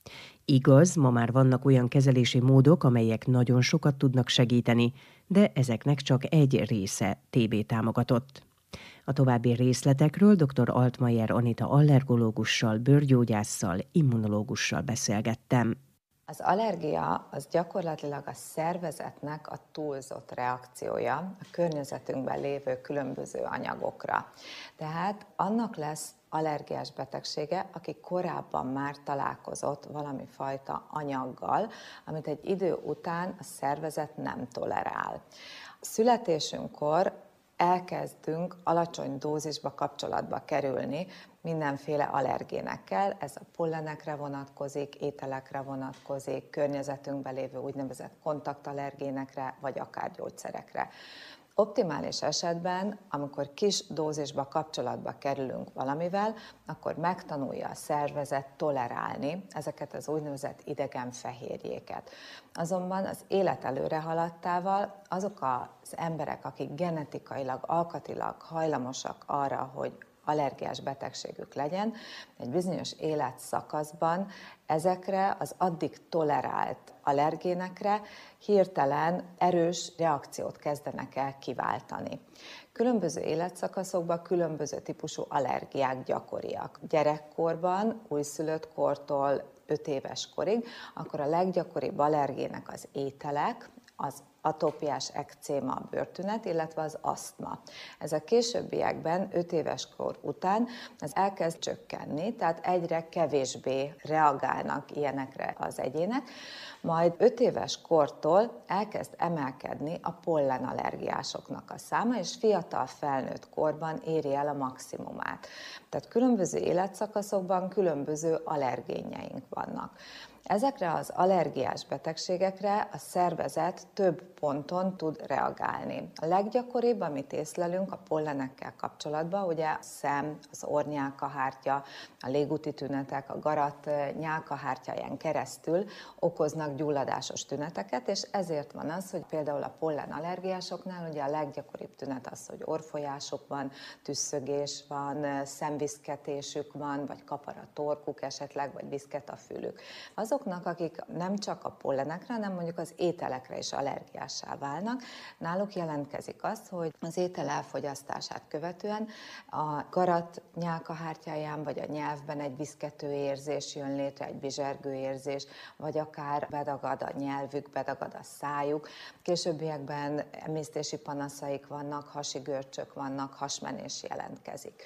Igaz, ma már vannak olyan kezelési módok, amelyek nagyon sokat tudnak segíteni, de ezeknek csak egy része TB támogatott. A további részletekről dr. Altmaier Anita allergológussal, bőrgyógyásszal, immunológussal beszélgettem. Az allergia az gyakorlatilag a szervezetnek a túlzott reakciója a környezetünkben lévő különböző anyagokra. Tehát annak lesz allergiás betegsége, aki korábban már találkozott valami fajta anyaggal, amit egy idő után a szervezet nem tolerál. Születésünkkor elkezdünk alacsony dózisba kapcsolatba kerülni mindenféle allergénekkel, ez a pollenekre vonatkozik, ételekre vonatkozik, környezetünkben lévő úgynevezett kontaktallergénekre, vagy akár gyógyszerekre. Optimális esetben, amikor kis dózisba kapcsolatba kerülünk valamivel, akkor megtanulja a szervezet tolerálni ezeket az úgynevezett idegen fehérjéket. Azonban az élet előre haladtával azok az emberek, akik genetikailag, alkatilag hajlamosak arra, hogy allergiás betegségük legyen, egy bizonyos életszakaszban ezekre az addig tolerált allergénekre hirtelen erős reakciót kezdenek el kiváltani. Különböző életszakaszokban különböző típusú allergiák gyakoriak. Gyerekkorban, újszülött kortól 5 éves korig, akkor a leggyakoribb allergének az ételek, az atópiás ekcéma, a bőrtünet, illetve az asztma. Ez a későbbiekben 5 éves kor után ez elkezd csökkenni, tehát egyre kevésbé reagálnak ilyenekre az egyének, majd 5 éves kortól elkezd emelkedni a pollenallergiásoknak a száma, és fiatal felnőtt korban éri el a maximumát. Tehát különböző életszakaszokban különböző allergénjeink vannak. Ezekre az allergiás betegségekre a szervezet több ponton tud reagálni. A leggyakoribb, amit észlelünk a pollenekkel kapcsolatban, ugye a szem, az orrnyálkahártya, a légúti tünetek, a garat nyálkahártyáján keresztül okoznak gyulladásos tüneteket, és ezért van az, hogy például a pollenallergiásoknál ugye a leggyakoribb tünet az, hogy orrfolyásuk van, tüsszögés van, szemviszketésük van, vagy kapar a torkuk esetleg, vagy viszket a fülük. Azoknak, akik nem csak a pollenekre, hanem mondjuk az ételekre is allergiássá válnak, náluk jelentkezik az, hogy az étel elfogyasztását követően a garat nyálkahártyáján vagy a nyelvben egy viszkető érzés jön létre, egy bizsergő érzés, vagy akár bedagad a nyelvük, bedagad a szájuk. Későbbiekben emésztési panaszaik vannak, hasi görcsök vannak, hasmenés jelentkezik.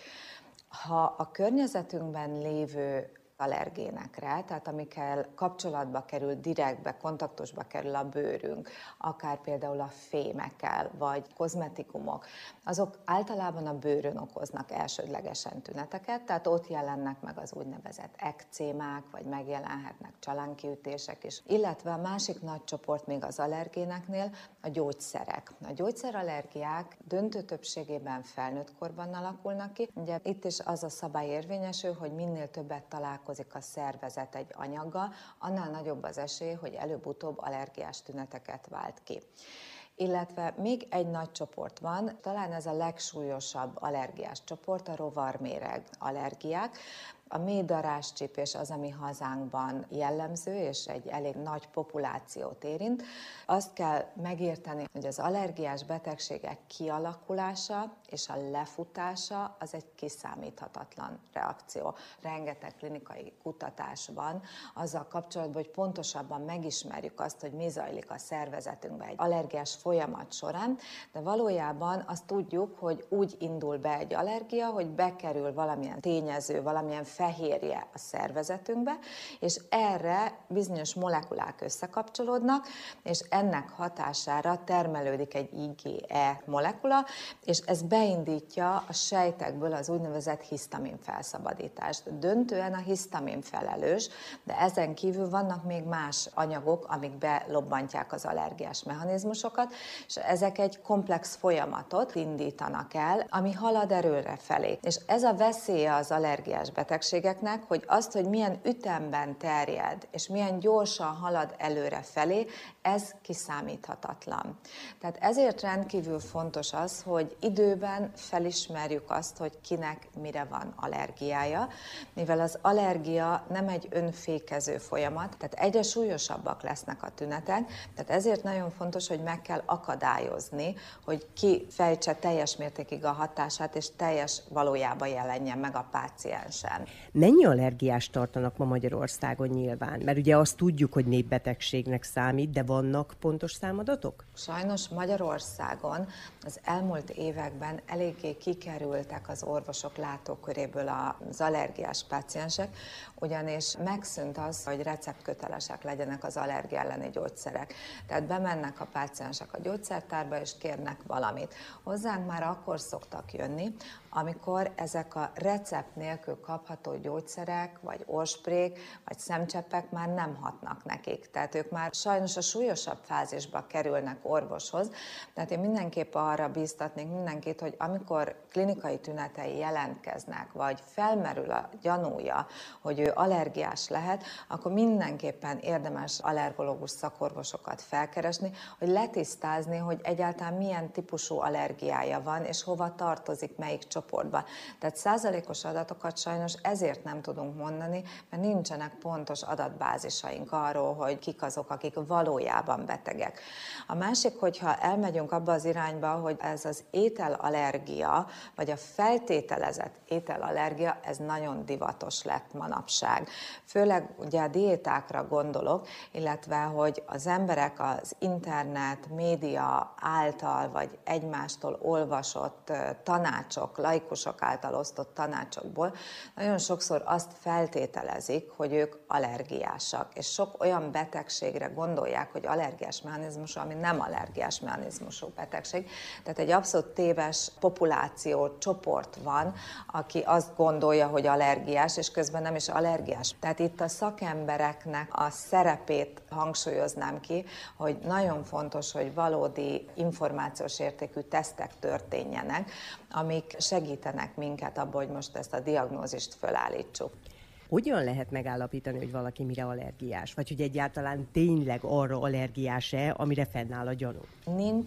Ha a környezetünkben lévő allergénekre, tehát amikkel kapcsolatba kerül, direktbe, kontaktusba kerül a bőrünk, akár például a fémekkel, vagy kozmetikumok, azok általában a bőrön okoznak elsődlegesen tüneteket, tehát ott jelennek meg az úgynevezett ekcémák, vagy megjelenhetnek csalánkiütések is. Illetve a másik nagy csoport még az allergéneknél a gyógyszerek. A gyógyszerallergiák döntő többségében felnőtt korban alakulnak ki. Ugye itt is az a szabály érvényesül, hogy minél többet találkozik a szervezet egy anyaggal, annál nagyobb az esély, hogy előbb-utóbb allergiás tüneteket vált ki. Illetve még egy nagy csoport van, talán ez a legsúlyosabb allergiás csoport, a rovarméreg allergiák. A méhdaráscsípés az, ami hazánkban jellemző, és egy elég nagy populációt érint. Azt kell megérteni, hogy az allergiás betegségek kialakulása és a lefutása az egy kiszámíthatatlan reakció. Rengeteg klinikai kutatás van azzal kapcsolatban, hogy pontosabban megismerjük azt, hogy mi zajlik a szervezetünkben egy allergiás folyamat során, de valójában azt tudjuk, hogy úgy indul be egy allergia, hogy bekerül valamilyen tényező, valamilyen fehérje a szervezetünkbe, és erre bizonyos molekulák összekapcsolódnak, és ennek hatására termelődik egy IgE molekula, és ez beindítja a sejtekből az úgynevezett hisztamin felszabadítást. Döntően a hisztamin felelős, de ezen kívül vannak még más anyagok, amik belobbantják az allergiás mechanizmusokat, és ezek egy komplex folyamatot indítanak el, ami halad erőre felé. És ez a veszélye az allergiás betegségeknek, hogy azt, hogy milyen ütemben terjed, és milyen gyorsan halad előre felé, ez kiszámíthatatlan. Tehát ezért rendkívül fontos az, hogy időben felismerjük azt, hogy kinek mire van allergiája, mivel az allergia nem egy önfékező folyamat, tehát egyre súlyosabbak lesznek a tünetek, tehát ezért nagyon fontos, hogy meg kell akadályozni, hogy kifejtse teljes mértékig a hatását, és teljes valójában jelenjen meg a páciensen. Mennyi allergiást tartanak ma Magyarországon nyilván? Mert ugye azt tudjuk, hogy népbetegségnek számít, de vannak pontos számadatok? Sajnos Magyarországon az elmúlt években eléggé kikerültek az orvosok látóköréből az allergiás páciensek, ugyanis megszűnt az, hogy receptkötelesek legyenek az allergia elleni gyógyszerek. Tehát bemennek a páciensek a gyógyszertárba és kérnek valamit. Hozzánk már akkor szoktak jönni, amikor ezek a recept nélkül kapható gyógyszerek, vagy orrsprék, vagy szemcseppek már nem hatnak nekik. Tehát ők már sajnos a súlyosabb fázisba kerülnek orvoshoz. Tehát én mindenképp arra bíztatnék mindenkit, hogy amikor klinikai tünetei jelentkeznek, vagy felmerül a gyanúja, hogy ő allergiás lehet, akkor mindenképpen érdemes allergológus szakorvosokat felkeresni, hogy letisztázni, hogy egyáltalán milyen típusú allergiája van, és hova tartozik, melyik csoportba. Tehát százalékos adatokat sajnos ezért nem tudunk mondani, mert nincsenek pontos adatbázisaink arról, hogy kik azok, akik valójában betegek. A másik, hogyha elmegyünk abba az irányba, hogy ez az ételallergia, vagy a feltételezett ételallergia, ez nagyon divatos lett manapság. Főleg ugye a diétákra gondolok, illetve hogy az emberek az internet, média által, vagy egymástól olvasott tanácsok, laikusok által osztott tanácsokból nagyon sokszor azt feltételezik, hogy ők allergiásak, és sok olyan betegségre gondolják, hogy allergiás mechanizmusú, ami nem allergiás mechanizmusú betegség. Tehát egy abszolút téves populáció, csoport van, aki azt gondolja, hogy allergiás, és közben nem is allergiás. Tehát itt a szakembereknek a szerepét hangsúlyoznám ki, hogy nagyon fontos, hogy valódi információs értékű tesztek történjenek, amik segítenek minket abban, hogy most ezt a diagnózist fölállítsuk. Hogyan lehet megállapítani, hogy valaki mire allergiás? Vagy hogy egyáltalán tényleg arra allergiás-e, amire fennáll a gyanú? Nincs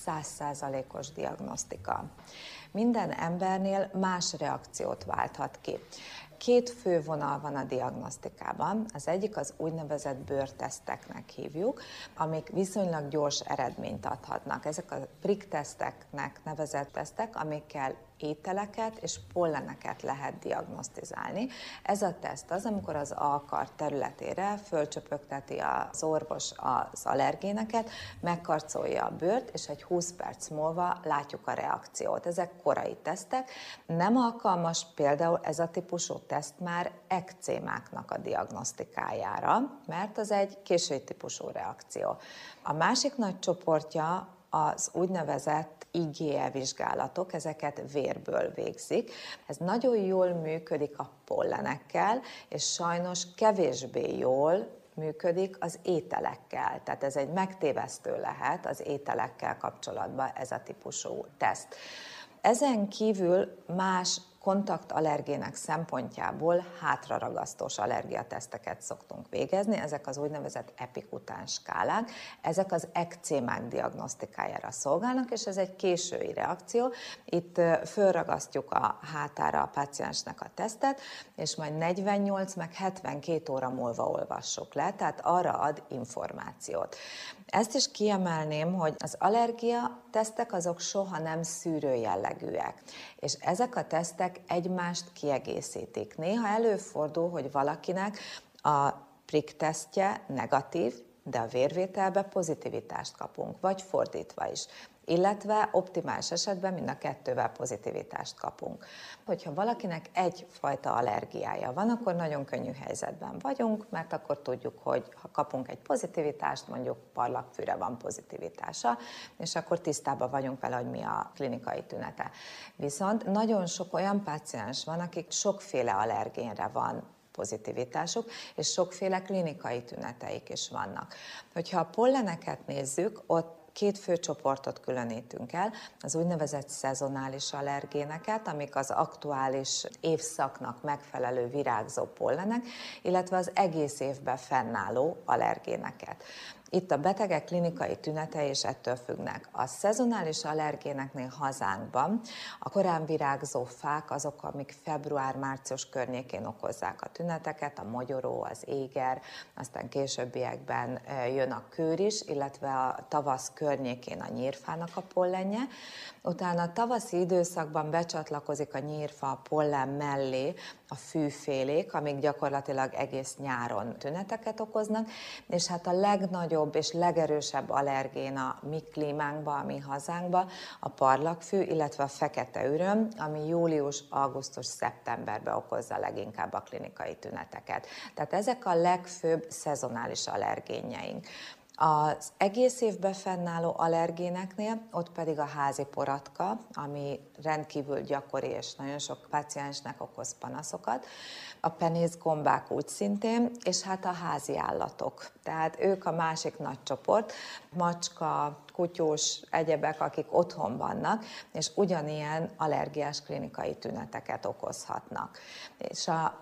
100%-os diagnosztika. Minden embernél más reakciót válthat ki. Két fő vonal van a diagnosztikában. Az egyik az úgynevezett bőrteszteknek hívjuk, amik viszonylag gyors eredményt adhatnak. Ezek a prick-teszteknek nevezett tesztek, amikkel ételeket és polleneket lehet diagnosztizálni. Ez a teszt az, amikor az alkar területére fölcsöpögteti az orvos az allergéneket, megkarcolja a bőrt, és egy 20 perc múlva látjuk a reakciót. Ezek korai tesztek. Nem alkalmas például ez a típusú teszt már ekcémáknak a diagnosztikájára, mert az egy késői típusú reakció. A másik nagy csoportja az úgynevezett IgE vizsgálatok, ezeket vérből végzik. Ez nagyon jól működik a pollenekkel, és sajnos kevésbé jól működik az ételekkel. Tehát ez egy megtévesztő lehet az ételekkel kapcsolatban ez a típusú teszt. Ezen kívül más kontaktallergének szempontjából hátraragasztós allergiateszteket szoktunk végezni, ezek az úgynevezett epikután skálák, ezek az ekcémák diagnosztikájára szolgálnak, és ez egy késői reakció. Itt fölragasztjuk a hátára a páciensnek a tesztet, és majd 48 meg 72 óra múlva olvassuk le, tehát arra ad információt. Ezt is kiemelném, hogy az allergia tesztek azok soha nem szűrő jellegűek, és ezek a tesztek egymást kiegészítik. Néha előfordul, hogy valakinek a prick tesztje negatív, de a vérvételbe pozitivitást kapunk, vagy fordítva is. Illetve optimális esetben mind a kettővel pozitivitást kapunk. Hogyha valakinek egyfajta allergiája van, akkor nagyon könnyű helyzetben vagyunk, mert akkor tudjuk, hogy ha kapunk egy pozitivitást, mondjuk parlagfűre van pozitivitása, és akkor tisztában vagyunk vele, hogy mi a klinikai tünete. Viszont nagyon sok olyan páciens van, akik sokféle allergénre van pozitivitásuk, és sokféle klinikai tüneteik is vannak. Hogyha a polleneket nézzük, ott két fő csoportot különítünk el, az úgynevezett szezonális allergéneket, amik az aktuális évszaknak megfelelő virágzó pollenek, illetve az egész évben fennálló allergéneket. Itt a betegek klinikai tünetei is ettől függnek. A szezonális allergéneknél hazánkban a korán virágzó fák azok, amik február-március környékén okozzák a tüneteket, a mogyoró, az éger, aztán későbbiekben jön a kőr is, illetve a tavasz környékén a nyírfának a pollenje. Utána a tavaszi időszakban becsatlakozik a nyírfa a pollen mellé a fűfélék, amik gyakorlatilag egész nyáron tüneteket okoznak, és hát a legnagyobb és legerősebb allergén a mi klímánkban, a mi hazánkban a parlagfű, illetve a fekete üröm, ami július, augusztus, szeptemberben okozza leginkább a klinikai tüneteket. Tehát ezek a legfőbb szezonális allergénjeink. Az egész évben fennálló allergéneknél, ott pedig a házi poratka, ami rendkívül gyakori és nagyon sok páciensnek okoz panaszokat, a penészgombák úgy szintén, és hát a házi állatok. Tehát ők a másik nagy csoport, macska, kutyós, egyebek, akik otthon vannak, és ugyanilyen allergiás klinikai tüneteket okozhatnak. És a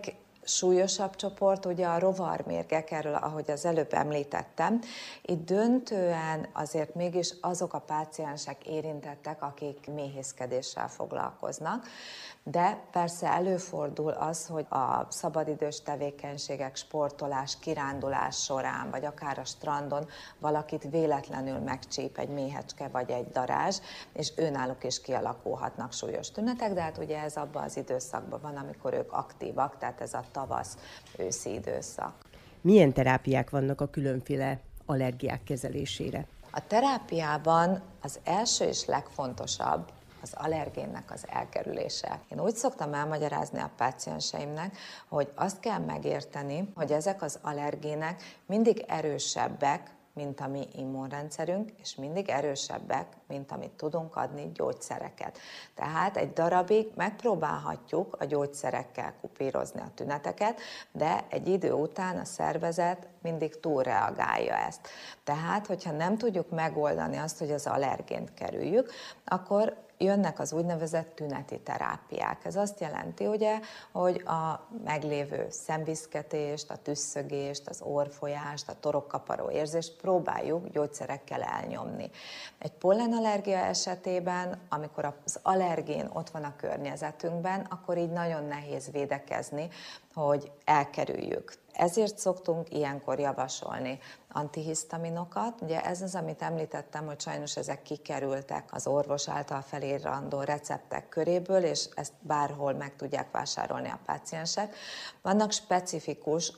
súlyosabb csoport, ugye a rovarmérgek, erről, ahogy az előbb említettem, itt döntően azért mégis azok a páciensek érintettek, akik méhészkedéssel foglalkoznak, de persze előfordul az, hogy a szabadidős tevékenységek, sportolás, kirándulás során, vagy akár a strandon valakit véletlenül megcsíp egy méhecske vagy egy darázs, és őnáluk is kialakulhatnak súlyos tünetek, de hát ugye ez abban az időszakban van, amikor ők aktívak, tehát ez a tavasz-őszi időszak. Milyen terápiák vannak a különféle allergiák kezelésére? A terápiában az első és legfontosabb az allergénnek az elkerülése. Én úgy szoktam elmagyarázni a pácienseimnek, hogy azt kell megérteni, hogy ezek az allergének mindig erősebbek, mint a mi immunrendszerünk, és mindig erősebbek, mint amit tudunk adni gyógyszereket. Tehát egy darabig megpróbálhatjuk a gyógyszerekkel kupírozni a tüneteket, de egy idő után a szervezet mindig túlreagálja ezt. Tehát, hogyha nem tudjuk megoldani azt, hogy az allergént kerüljük, akkor jönnek az úgynevezett tüneti terápiák. Ez azt jelenti, ugye, hogy a meglévő szemviszketést, a tüsszögést, az orrfolyást, a torokkaparó érzést próbáljuk gyógyszerekkel elnyomni. Egy pollenallergia esetében, amikor az allergén ott van a környezetünkben, akkor így nagyon nehéz védekezni, hogy elkerüljük. Ezért szoktunk ilyenkor javasolni antihisztaminokat. Ugye ez az, amit említettem, hogy sajnos ezek kikerültek az orvos által felírandó receptek köréből, és ezt bárhol meg tudják vásárolni a páciensek. Vannak specifikus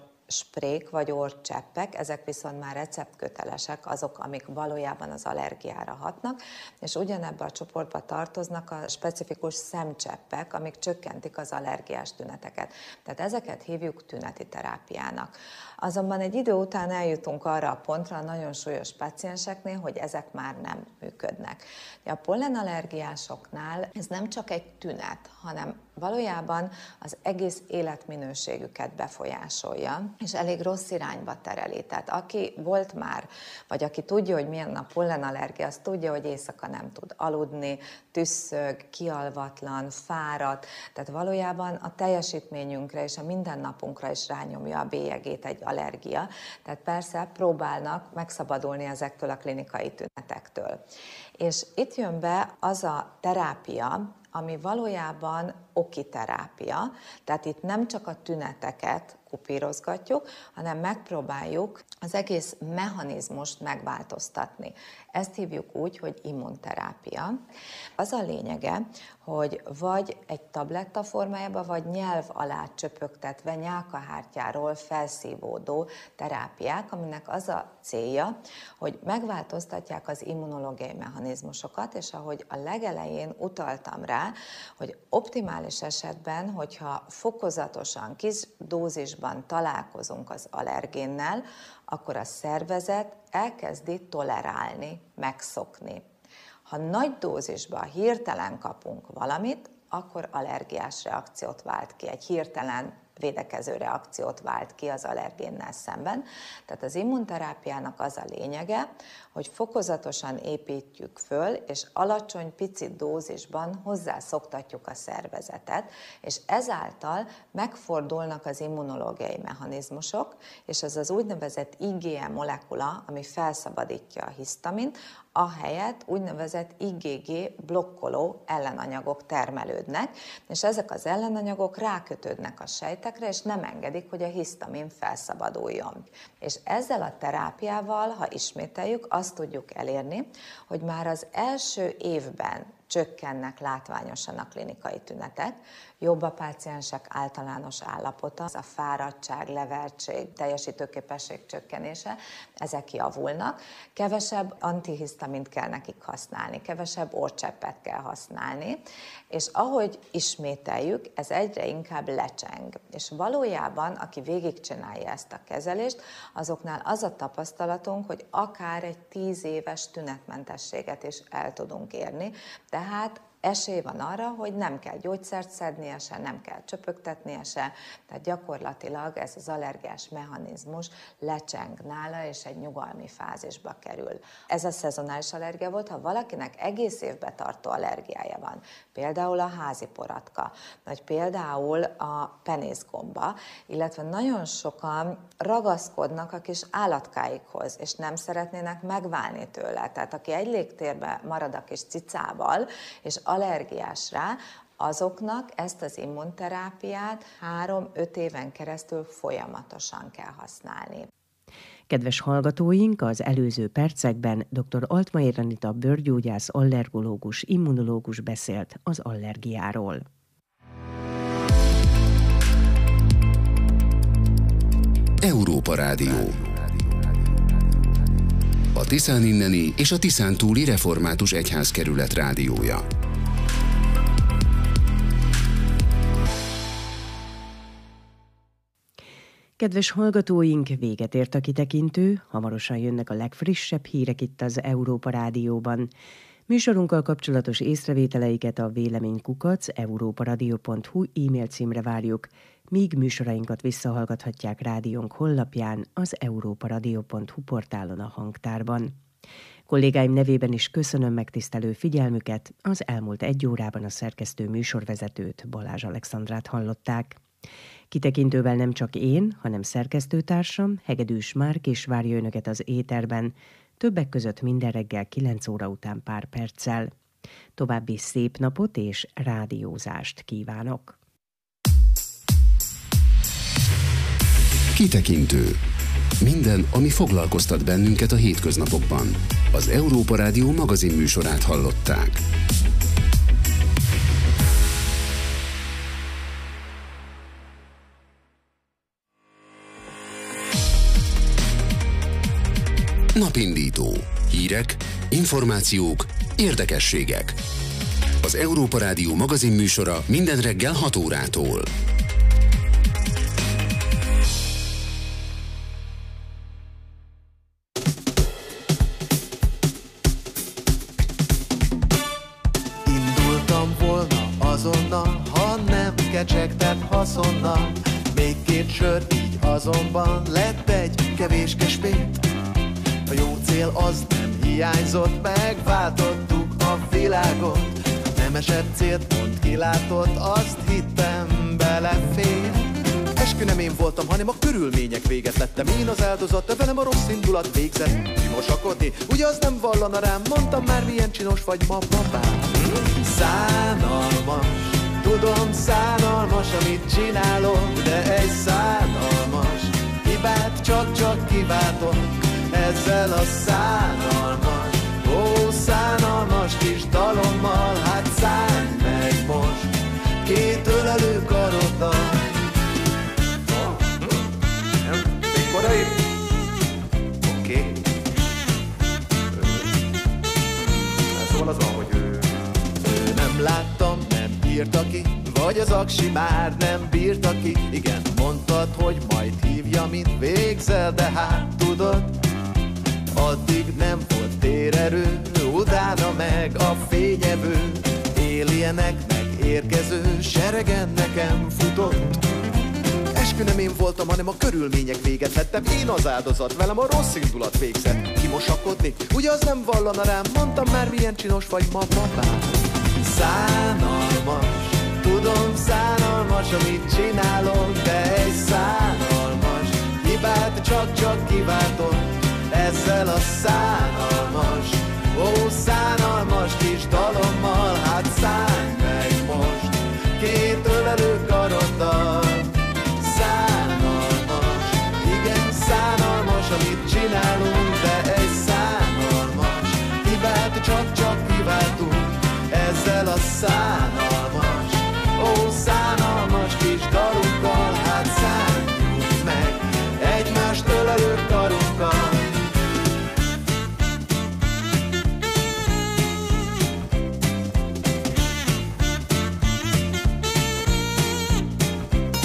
sprék vagy orrcseppek, ezek viszont már receptkötelesek, azok, amik valójában az allergiára hatnak, és ugyanebben a csoportba tartoznak a specifikus szemcseppek, amik csökkentik az allergiás tüneteket. Tehát ezeket hívjuk tüneti terápiának. Azonban egy idő után eljutunk arra a pontra a nagyon súlyos pácienseknél, hogy ezek már nem működnek. A pollenallergiásoknál ez nem csak egy tünet, hanem valójában az egész életminőségüket befolyásolja, és elég rossz irányba tereli. Tehát aki volt már, vagy aki tudja, hogy milyen a pollenallergia, az tudja, hogy éjszaka nem tud aludni, tüsszög, kialvatlan, fáradt, tehát valójában a teljesítményünkre és a mindennapunkra is rányomja a bélyegét egy allergia. Tehát persze próbálnak megszabadulni ezektől a klinikai tünetektől. És itt jön be az a terápia, ami valójában okiterápia, tehát itt nem csak a tüneteket kupírozgatjuk, hanem megpróbáljuk az egész mechanizmust megváltoztatni. Ezt hívjuk úgy, hogy immunterápia. Az a lényege, hogy vagy egy tabletta formájában, vagy nyelv alá csöpögtetve nyálkahártyáról felszívódó terápiák, aminek az a célja, hogy megváltoztatják az immunológiai mechanizmusokat, és ahogy a legelején utaltam rá, hogy optimális esetben, hogyha fokozatosan, kis dózisban találkozunk az allergénnel, akkor a szervezet elkezdi tolerálni, megszokni. Ha nagy dózisban hirtelen kapunk valamit, akkor allergiás reakciót vált ki, egy hirtelen védekező reakciót vált ki az allergénnel szemben. Tehát az immunterápiának az a lényege, hogy fokozatosan építjük föl, és alacsony, pici dózisban hozzászoktatjuk a szervezetet, és ezáltal megfordulnak az immunológiai mechanizmusok, és ez az úgynevezett IgE molekula, ami felszabadítja a hisztamint, ahelyett úgynevezett IgG blokkoló ellenanyagok termelődnek, és ezek az ellenanyagok rákötődnek a sejtekre, és nem engedik, hogy a hisztamin felszabaduljon. És ezzel a terápiával, ha ismételjük, azt tudjuk elérni, hogy már az első évben csökkennek látványosan a klinikai tünetek, jobb a páciensek általános állapota, a fáradtság, levertség, teljesítőképesség csökkenése, ezek javulnak. Kevesebb antihisztamint kell nekik használni, kevesebb orrcseppet kell használni, és ahogy ismételjük, ez egyre inkább lecseng. És valójában, aki végigcsinálja ezt a kezelést, azoknál az a tapasztalatunk, hogy akár egy 10 éves tünetmentességet is el tudunk érni, tehát esély van arra, hogy nem kell gyógyszert szednie se, nem kell csöpögtetnie se, tehát gyakorlatilag ez az allergiás mechanizmus lecseng nála, és egy nyugalmi fázisba kerül. Ez a szezonális allergia volt, ha valakinek egész évbe tartó allergiája van, például a házi poratka, vagy például a penészgomba, illetve nagyon sokan ragaszkodnak a kis állatkáikhoz, és nem szeretnének megválni tőle. Tehát aki egy légtérben marad a kis cicával, és allergiás rá, azoknak ezt az immunterápiát 3-5 éven keresztül folyamatosan kell használni. Kedves hallgatóink, az előző percekben dr. Altmaier Anita bőrgyógyász, allergológus, immunológus beszélt az allergiáról. Európa Rádió. A Tiszán inneni és a Tiszán túli református egyházkerület rádiója. Kedves hallgatóink, véget ért a kitekintő, hamarosan jönnek a legfrissebb hírek itt az Európa Rádióban. Műsorunkkal kapcsolatos észrevételeiket a véleménykukac@europaradio.hu e-mail címre várjuk, míg műsorainkat visszahallgathatják rádiónk honlapján, az europaradio.hu portálon a hangtárban. Kollégáim nevében is köszönöm megtisztelő figyelmüket, az elmúlt 1 órában a szerkesztő műsorvezetőt, Balázs Alexandrát hallották. Kitekintővel nem csak én, hanem szerkesztőtársam, Hegedűs Márk is várja önöket az éterben, többek között minden reggel 9 óra után pár perccel. További szép napot és rádiózást kívánok! Kitekintő. Minden, ami foglalkoztat bennünket a hétköznapokban. Az Európa Rádió magazinműsorát hallották. Napindító. Hírek, információk, érdekességek. Az Európa Rádió magazinműsora minden reggel 6 órától. Indultam volna azonnal, ha nem kecsegtet haszonnal. Még 2 sör, így azonban lett egy kevéske spét. A jó cél az nem hiányzott, megváltottuk a világot. Nem esett célt, pont kilátott, azt hittem belefér. Eskü nem én voltam, hanem a körülmények, véget lettem én az áldozat, de velem a rossz indulat végzett kimosakodni. Ugye az nem vallana rám, mondtam már milyen csinos vagy ma, papám. Szánalmas, tudom szánalmas, amit csinálok, de egy szánalmas hibát csak kiváltok. Ezzel a szánalmas, ó szánalmas kis dalommal, hát szánj meg most 2 ölelő karoddal. Még korai? Oké. Szóval az van, hogy ő nem láttam, nem írta ki, vagy az aksi már nem bírta ki. Igen, mondtad, hogy majd hívja, mint végzel, de hát tudod, addig nem volt térerő, utána meg a fényevő. Alienek meg érkező seregen nekem futott. eskü nem én voltam, hanem a körülmények véget lettem. Én az áldozat, velem a rossz indulat végzett. Kimosakodni, ugye az nem vallana rám, mondtam már milyen csinos vagy ma, papám. Szánalmas, tudom szánalmas, amit csinálok, de egy szánalmas hibát csak kiváltom ezzel a szánalmas, ó szánalmas kis dalommal. Hát szállj meg most két ölelő karoddal. Szánalmas, igen szánalmas, amit csinálunk, de egy szánalmas hibát csak kiváltunk ezzel a szánalmas.